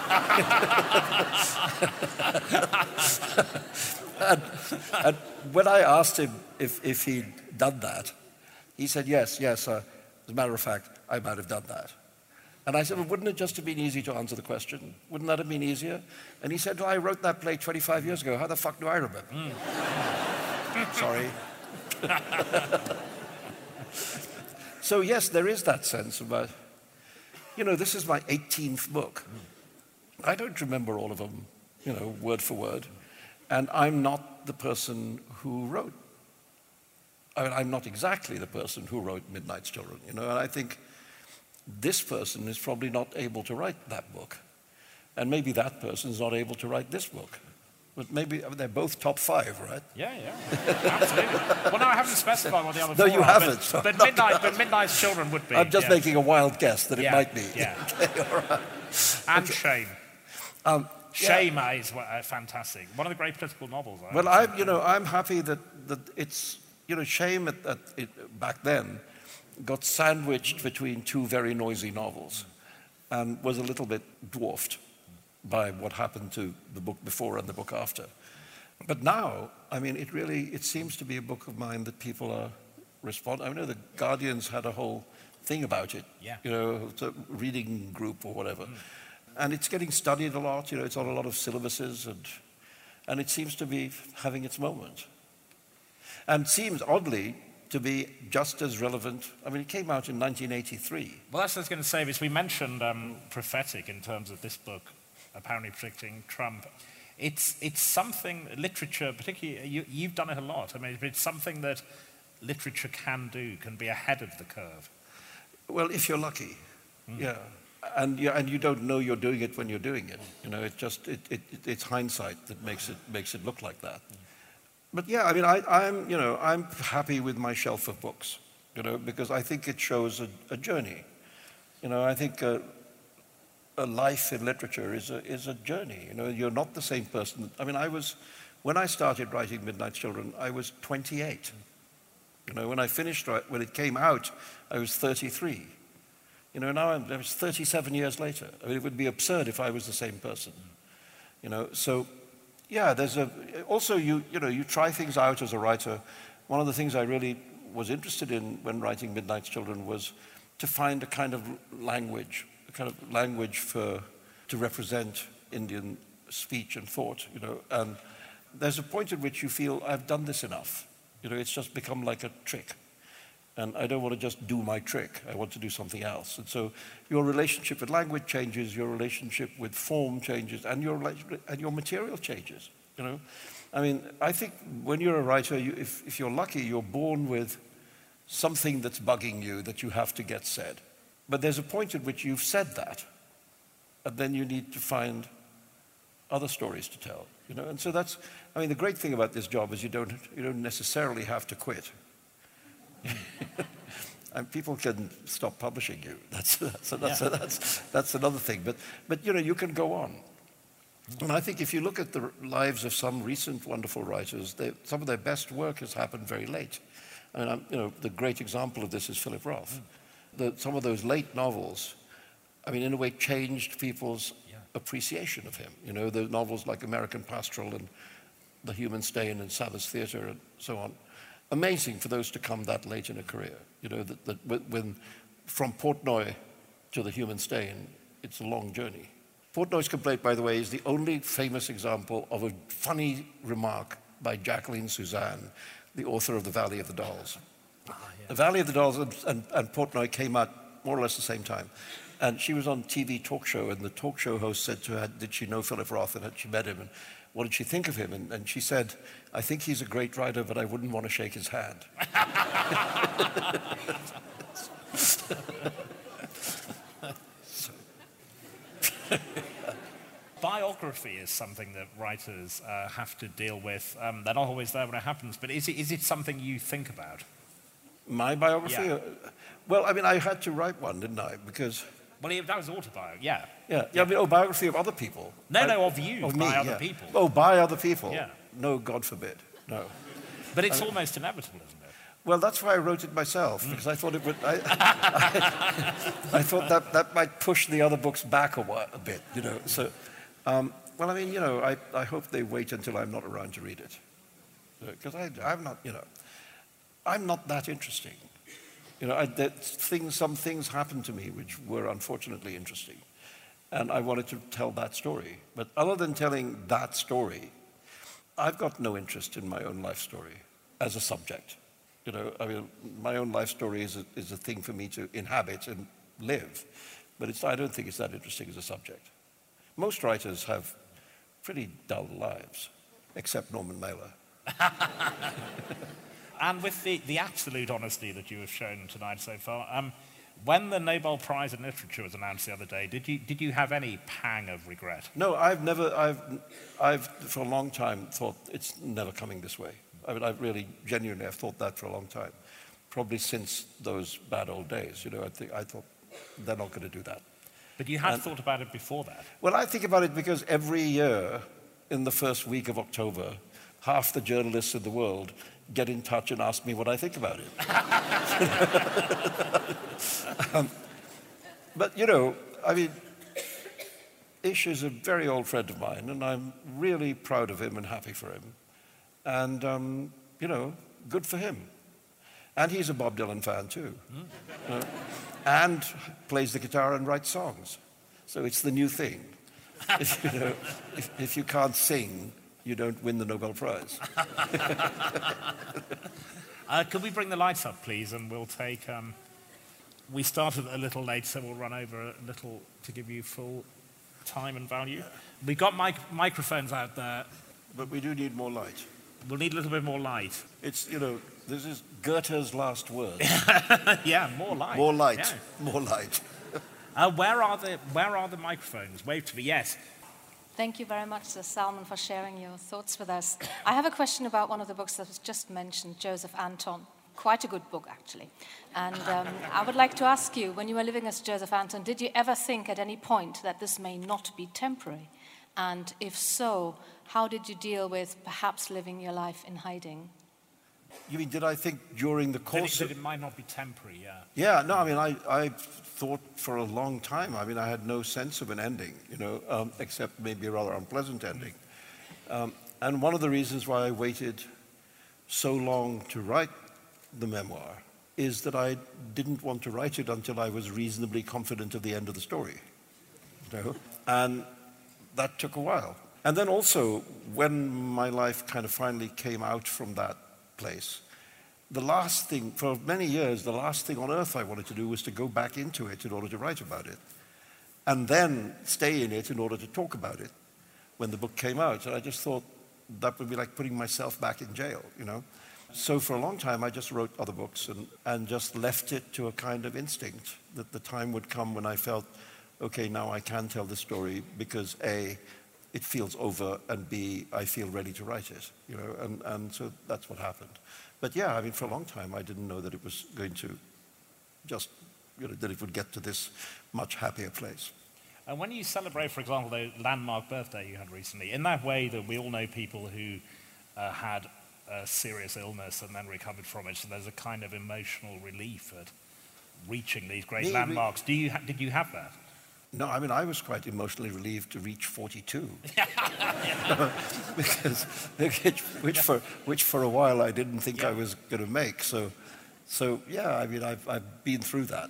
and when I asked him if he'd done that, he said, yes, as a matter of fact, I might have done that. And I said, well, wouldn't it just have been easy to answer the question? Wouldn't that have been easier? And he said, well, I wrote that play 25 years ago. How the fuck do I remember? Sorry. So yes, there is that sense about, this is my 18th book. I don't remember all of them, word for word. And I'm not the person who wrote. I mean, I'm not exactly the person who wrote Midnight's Children, and I think this person is probably not able to write that book. And maybe that person is not able to write this book. But maybe they're both top 5, right? Yeah, absolutely. Well, no, I haven't specified what the other 4 are. No, you haven't. But Midnight's Children would be. I'm just making a wild guess that it might be. Yeah. Okay, all right. And Shame. Shame is fantastic. One of the great political novels. Well, I'm happy that it's, Shame back then got sandwiched between 2 very noisy novels and was a little bit dwarfed by what happened to the book before and the book after. But now, I mean, it seems to be a book of mine that people are responding. I know the Guardians had a whole thing about it, it's a reading group or whatever. And it's getting studied a lot, it's on a lot of syllabuses, and it seems to be having its moment. And seems, oddly, to be just as relevant. I mean, it came out in 1983. Well, that's what I was going to say, because we mentioned prophetic in terms of this book, apparently predicting Trump. It's something, literature, particularly, you've done it a lot. I mean, it's something that literature can do, can be ahead of the curve. Well, if you're lucky, yeah. And you don't know you're doing it when you're doing it. It's hindsight that makes it look like that. But yeah, I mean, I'm happy with my shelf of books, because I think it shows a journey. I think a life in literature is a journey. You're not the same person. I mean, when I started writing Midnight Children, I was 28. When it came out, I was 33. Now I was 37 years later. I mean, it would be absurd if I was the same person. So yeah, also you try things out as a writer. One of the things I really was interested in when writing Midnight Children was to find a kind of language to represent Indian speech and thought, and there's a point at which you feel, I've done this enough. It's just become like a trick. And I don't want to just do my trick. I want to do something else. And so your relationship with language changes, your relationship with form changes, and your material changes. I mean, I think when you're a writer, if you're lucky, you're born with something that's bugging you that you have to get said. But there's a point at which you've said that, and then you need to find other stories to tell. And so the great thing about this job is you don't necessarily have to quit. And people can stop publishing you. That's another thing. But you can go on. And I think if you look at the lives of some recent wonderful writers, some of their best work has happened very late. And the great example of this is Philip Roth. Some of those late novels, I mean, in a way, changed people's appreciation of him. The novels like American Pastoral and The Human Stain and Sabbath Theatre and so on. Amazing for those to come that late in a career. When from Portnoy to The Human Stain, it's a long journey. Portnoy's Complaint, by the way, is the only famous example of a funny remark by Jacqueline Suzanne, the author of The Valley of the Dolls. The Valley of the Dolls and Portnoy came out more or less the same time. And she was on TV talk show, and the talk show host said to her, did she know Philip Roth, and had she met him, and what did she think of him? And she said, I think he's a great writer, but I wouldn't want to shake his hand. Biography is something that writers have to deal with. They're not always there when it happens, but is it something you think about? My biography? Yeah. Well, I mean, I had to write one, didn't I? Because... Well, that was autobiography, yeah. I mean, biography of other people. No, of you, of me, by other people. Oh, by other people? Yeah. No, God forbid, no. But it's almost inevitable, isn't it? Well, that's why I wrote it myself, because I thought it would... I thought that might push the other books back a bit, So, well, I mean, I hope they wait until I'm not around to read it. Because I'm not, I'm not that interesting. Some things happened to me which were unfortunately interesting. And I wanted to tell that story. But other than telling that story, I've got no interest in my own life story as a subject. I mean, my own life story is a thing for me to inhabit and live. But I don't think it's that interesting as a subject. Most writers have pretty dull lives, except Norman Mailer. And with the absolute honesty that you have shown tonight so far, when the Nobel Prize in Literature was announced the other day, did you have any pang of regret? No, I've for a long time thought it's never coming this way. I mean, I've thought that for a long time. Probably since those bad old days, I thought they're not going to do that. But you had thought about it before that? Well, I think about it because every year, in the first week of October, half the journalists in the world get in touch and ask me what I think about it. But, I mean, Ish is a very old friend of mine, and I'm really proud of him and happy for him. And, good for him. And he's a Bob Dylan fan, too. And plays the guitar and writes songs. So it's the new thing. If you can't sing, you don't win the Nobel Prize. Could we bring the lights up, please? And we'll take... we started a little late, so we'll run over a little to give you full time and value. We've got microphones out there. But we do need more light. We'll need a little bit more light. It's, This is Goethe's last words. Yeah, more light. More light. Yeah. More light. Where are the microphones? Wave to me. Yes. Thank you very much, Sir Salman, for sharing your thoughts with us. I have a question about one of the books that was just mentioned, Joseph Anton. Quite a good book, actually. And I would like to ask you, when you were living as Joseph Anton, did you ever think at any point that this may not be temporary? And if so, how did you deal with perhaps living your life in hiding? You mean, did I think during the course that it might not be temporary, yeah. Yeah, no, I mean, I thought for a long time, I mean, I had no sense of an ending, except maybe a rather unpleasant ending. And one of the reasons why I waited so long to write the memoir is that I didn't want to write it until I was reasonably confident of the end of the story. And that took a while. And then also, when my life kind of finally came out from that place, the last thing, for many years, the last thing on earth I wanted to do was to go back into it in order to write about it. And then stay in it in order to talk about it when the book came out. And I just thought that would be like putting myself back in jail, So for a long time, I just wrote other books and just left it to a kind of instinct that the time would come when I felt, okay, now I can tell this story because A, it feels over, and B, I feel ready to write it, and so that's what happened. But yeah, I mean, for a long time, I didn't know that it was going to just, that it would get to this much happier place. And when you celebrate, for example, the landmark birthday you had recently, in that way that we all know people who had a serious illness and then recovered from it, so there's a kind of emotional relief at reaching these great landmarks. Did you have that? No, I mean, I was quite emotionally relieved to reach 42, because which for a while I didn't think I was going to make. So yeah, I mean, I've been through that.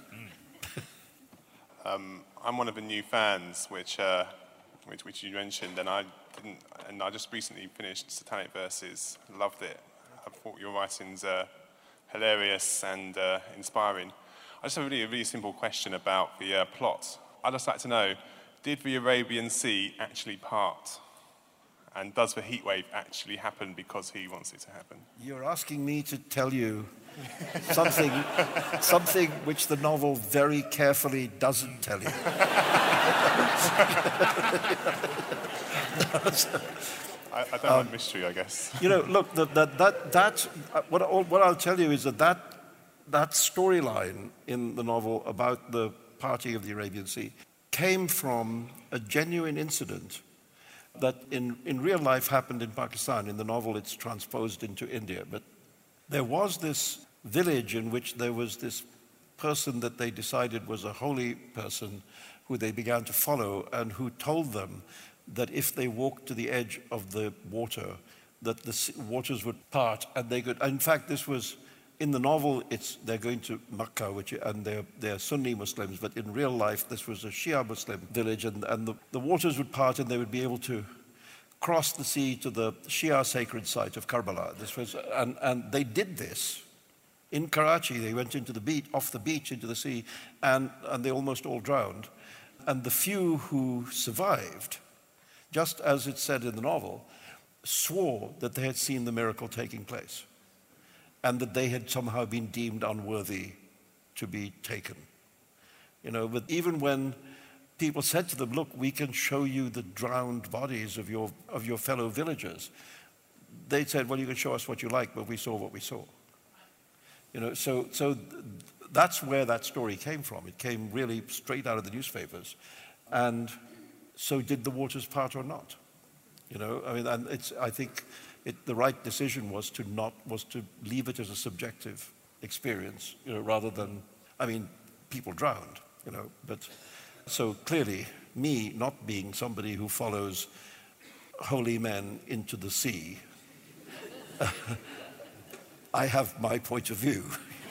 I'm one of the new fans, which you mentioned, and I just recently finished Satanic Verses. Loved it. I thought your writings are hilarious and inspiring. I just have a really simple question about the plot. I'd just like to know, did the Arabian Sea actually part? And does the heatwave actually happen because he wants it to happen? You're asking me to tell you something which the novel very carefully doesn't tell you. I don't like mystery, I guess. Look, what I'll tell you is that storyline in the novel about the party of the Arabian Sea came from a genuine incident that in real life happened in Pakistan. In the novel, it's transposed into India. But there was this village in which there was this person that they decided was a holy person who they began to follow, and who told them that if they walked to the edge of the water, that the waters would part and they could. In fact, this was in the novel. They're going to Makkah, and they're Sunni Muslims, but in real life, this was a Shia Muslim village, and the waters would part, and they would be able to cross the sea to the Shia sacred site of Karbala. And they did this in Karachi. They went off the beach into the sea, and they almost all drowned. And the few who survived, just as it's said in the novel, swore that they had seen the miracle taking place, and that they had somehow been deemed unworthy to be taken. But even when people said to them, look, we can show you the drowned bodies of your fellow villagers, they said, well, you can show us what you like, but we saw what we saw. So that's where that story came from. It came really straight out of the newspapers. And so did the waters part or not? I think the right decision was to leave it as a subjective experience, rather than, people drowned, but so clearly me not being somebody who follows holy men into the sea, I have my point of view,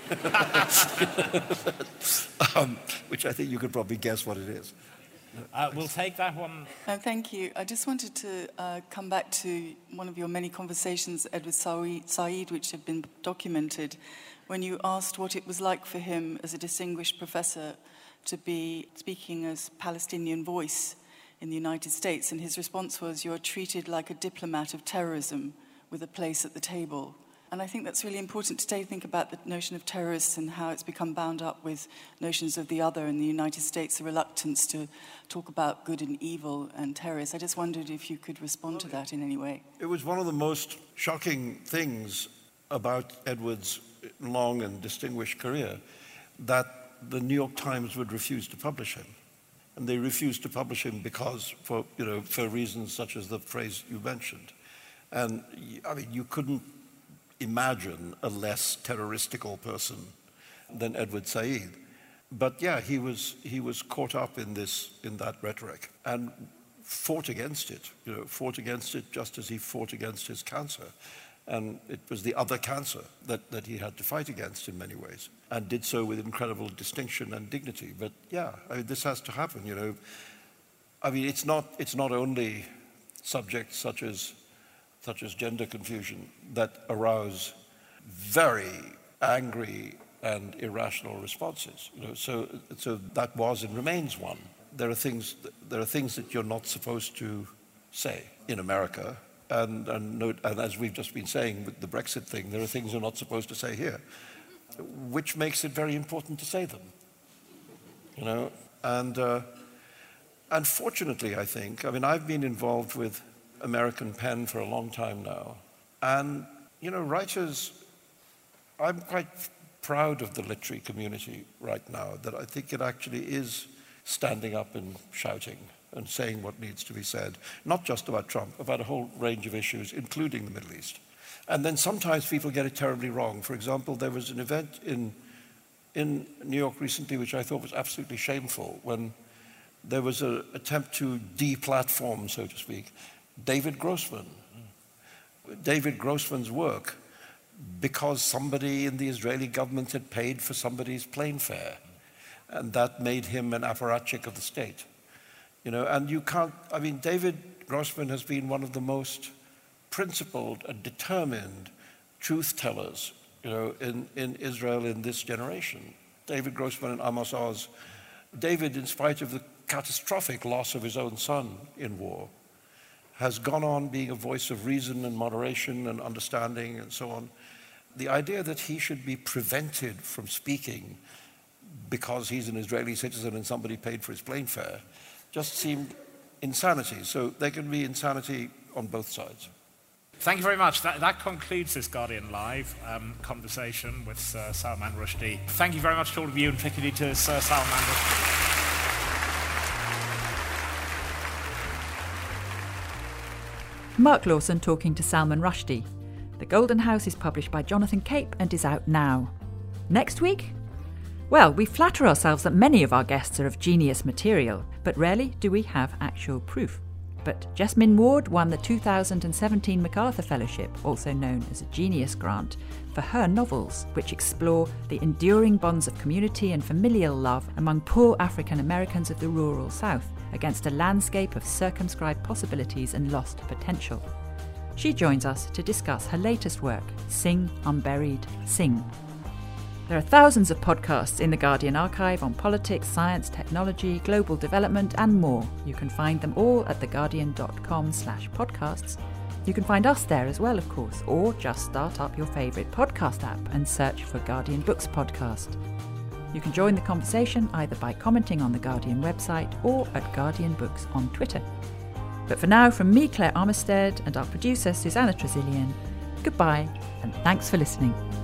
which I think you could probably guess what it is. We'll take that one. Thank you. I just wanted to come back to one of your many conversations, Edward Said, which have been documented, when you asked what it was like for him as a distinguished professor to be speaking as Palestinian voice in the United States. And his response was, you're treated like a diplomat of terrorism with a place at the table. And I think that's really important today to think about the notion of terrorists and how it's become bound up with notions of the other. In the United States, the reluctance to talk about good and evil and terrorists. I just wondered if you could respond to that in any way. It was one of the most shocking things about Edward's long and distinguished career that the New York Times would refuse to publish him. And they refused to publish him because, for reasons such as the phrase you mentioned. And, I mean, you couldn't imagine a less terroristical person than Edward Said. But yeah, he was caught up in that rhetoric and fought against it, just as he fought against his cancer. And it was the other cancer that he had to fight against in many ways, and did so with incredible distinction and dignity. But yeah, I mean, this has to happen, I mean, it's not only subjects such as gender confusion that arouse very angry and irrational responses. So that was and remains one. There are things that you're not supposed to say in America, and as we've just been saying with the Brexit thing, there are things you're not supposed to say here, which makes it very important to say them. And fortunately, I think, I mean, I've been involved with American Pen for a long time now. And, writers, I'm quite proud of the literary community right now, that I think it actually is standing up and shouting and saying what needs to be said, not just about Trump, about a whole range of issues, including the Middle East. And then sometimes people get it terribly wrong. For example, there was an event in New York recently which I thought was absolutely shameful, when there was an attempt to de-platform, so to speak, David Grossman. David Grossman's work, because somebody in the Israeli government had paid for somebody's plane fare, and that made him an apparatchik of the state. And you can't, I mean, David Grossman has been one of the most principled and determined truth tellers, in Israel in this generation. David Grossman and Amos Oz. David, in spite of the catastrophic loss of his own son in war, has gone on being a voice of reason and moderation and understanding and so on. The idea that he should be prevented from speaking because he's an Israeli citizen and somebody paid for his plane fare just seemed insanity. So there can be insanity on both sides. Thank you very much. That concludes this Guardian Live conversation with Sir Salman Rushdie. Thank you very much to all of you, and particularly to Sir Salman Rushdie. Mark Lawson talking to Salman Rushdie. The Golden House is published by Jonathan Cape and is out now. Next week? Well, we flatter ourselves that many of our guests are of genius material, but rarely do we have actual proof. But Jesmyn Ward won the 2017 MacArthur Fellowship, also known as a Genius Grant, for her novels, which explore the enduring bonds of community and familial love among poor African Americans of the rural South, against a landscape of circumscribed possibilities and lost potential. She joins us to discuss her latest work, Sing Unburied, Sing. There are thousands of podcasts in the Guardian archive on politics, science, technology, global development and more. You can find them all at theguardian.com/podcasts. You can find us there as well, of course, or just start up your favourite podcast app and search for Guardian Books Podcast. You can join the conversation either by commenting on the Guardian website or at Guardian Books on Twitter. But for now, from me, Claire Armistead, and our producer, Susanna Tresillian, goodbye and thanks for listening.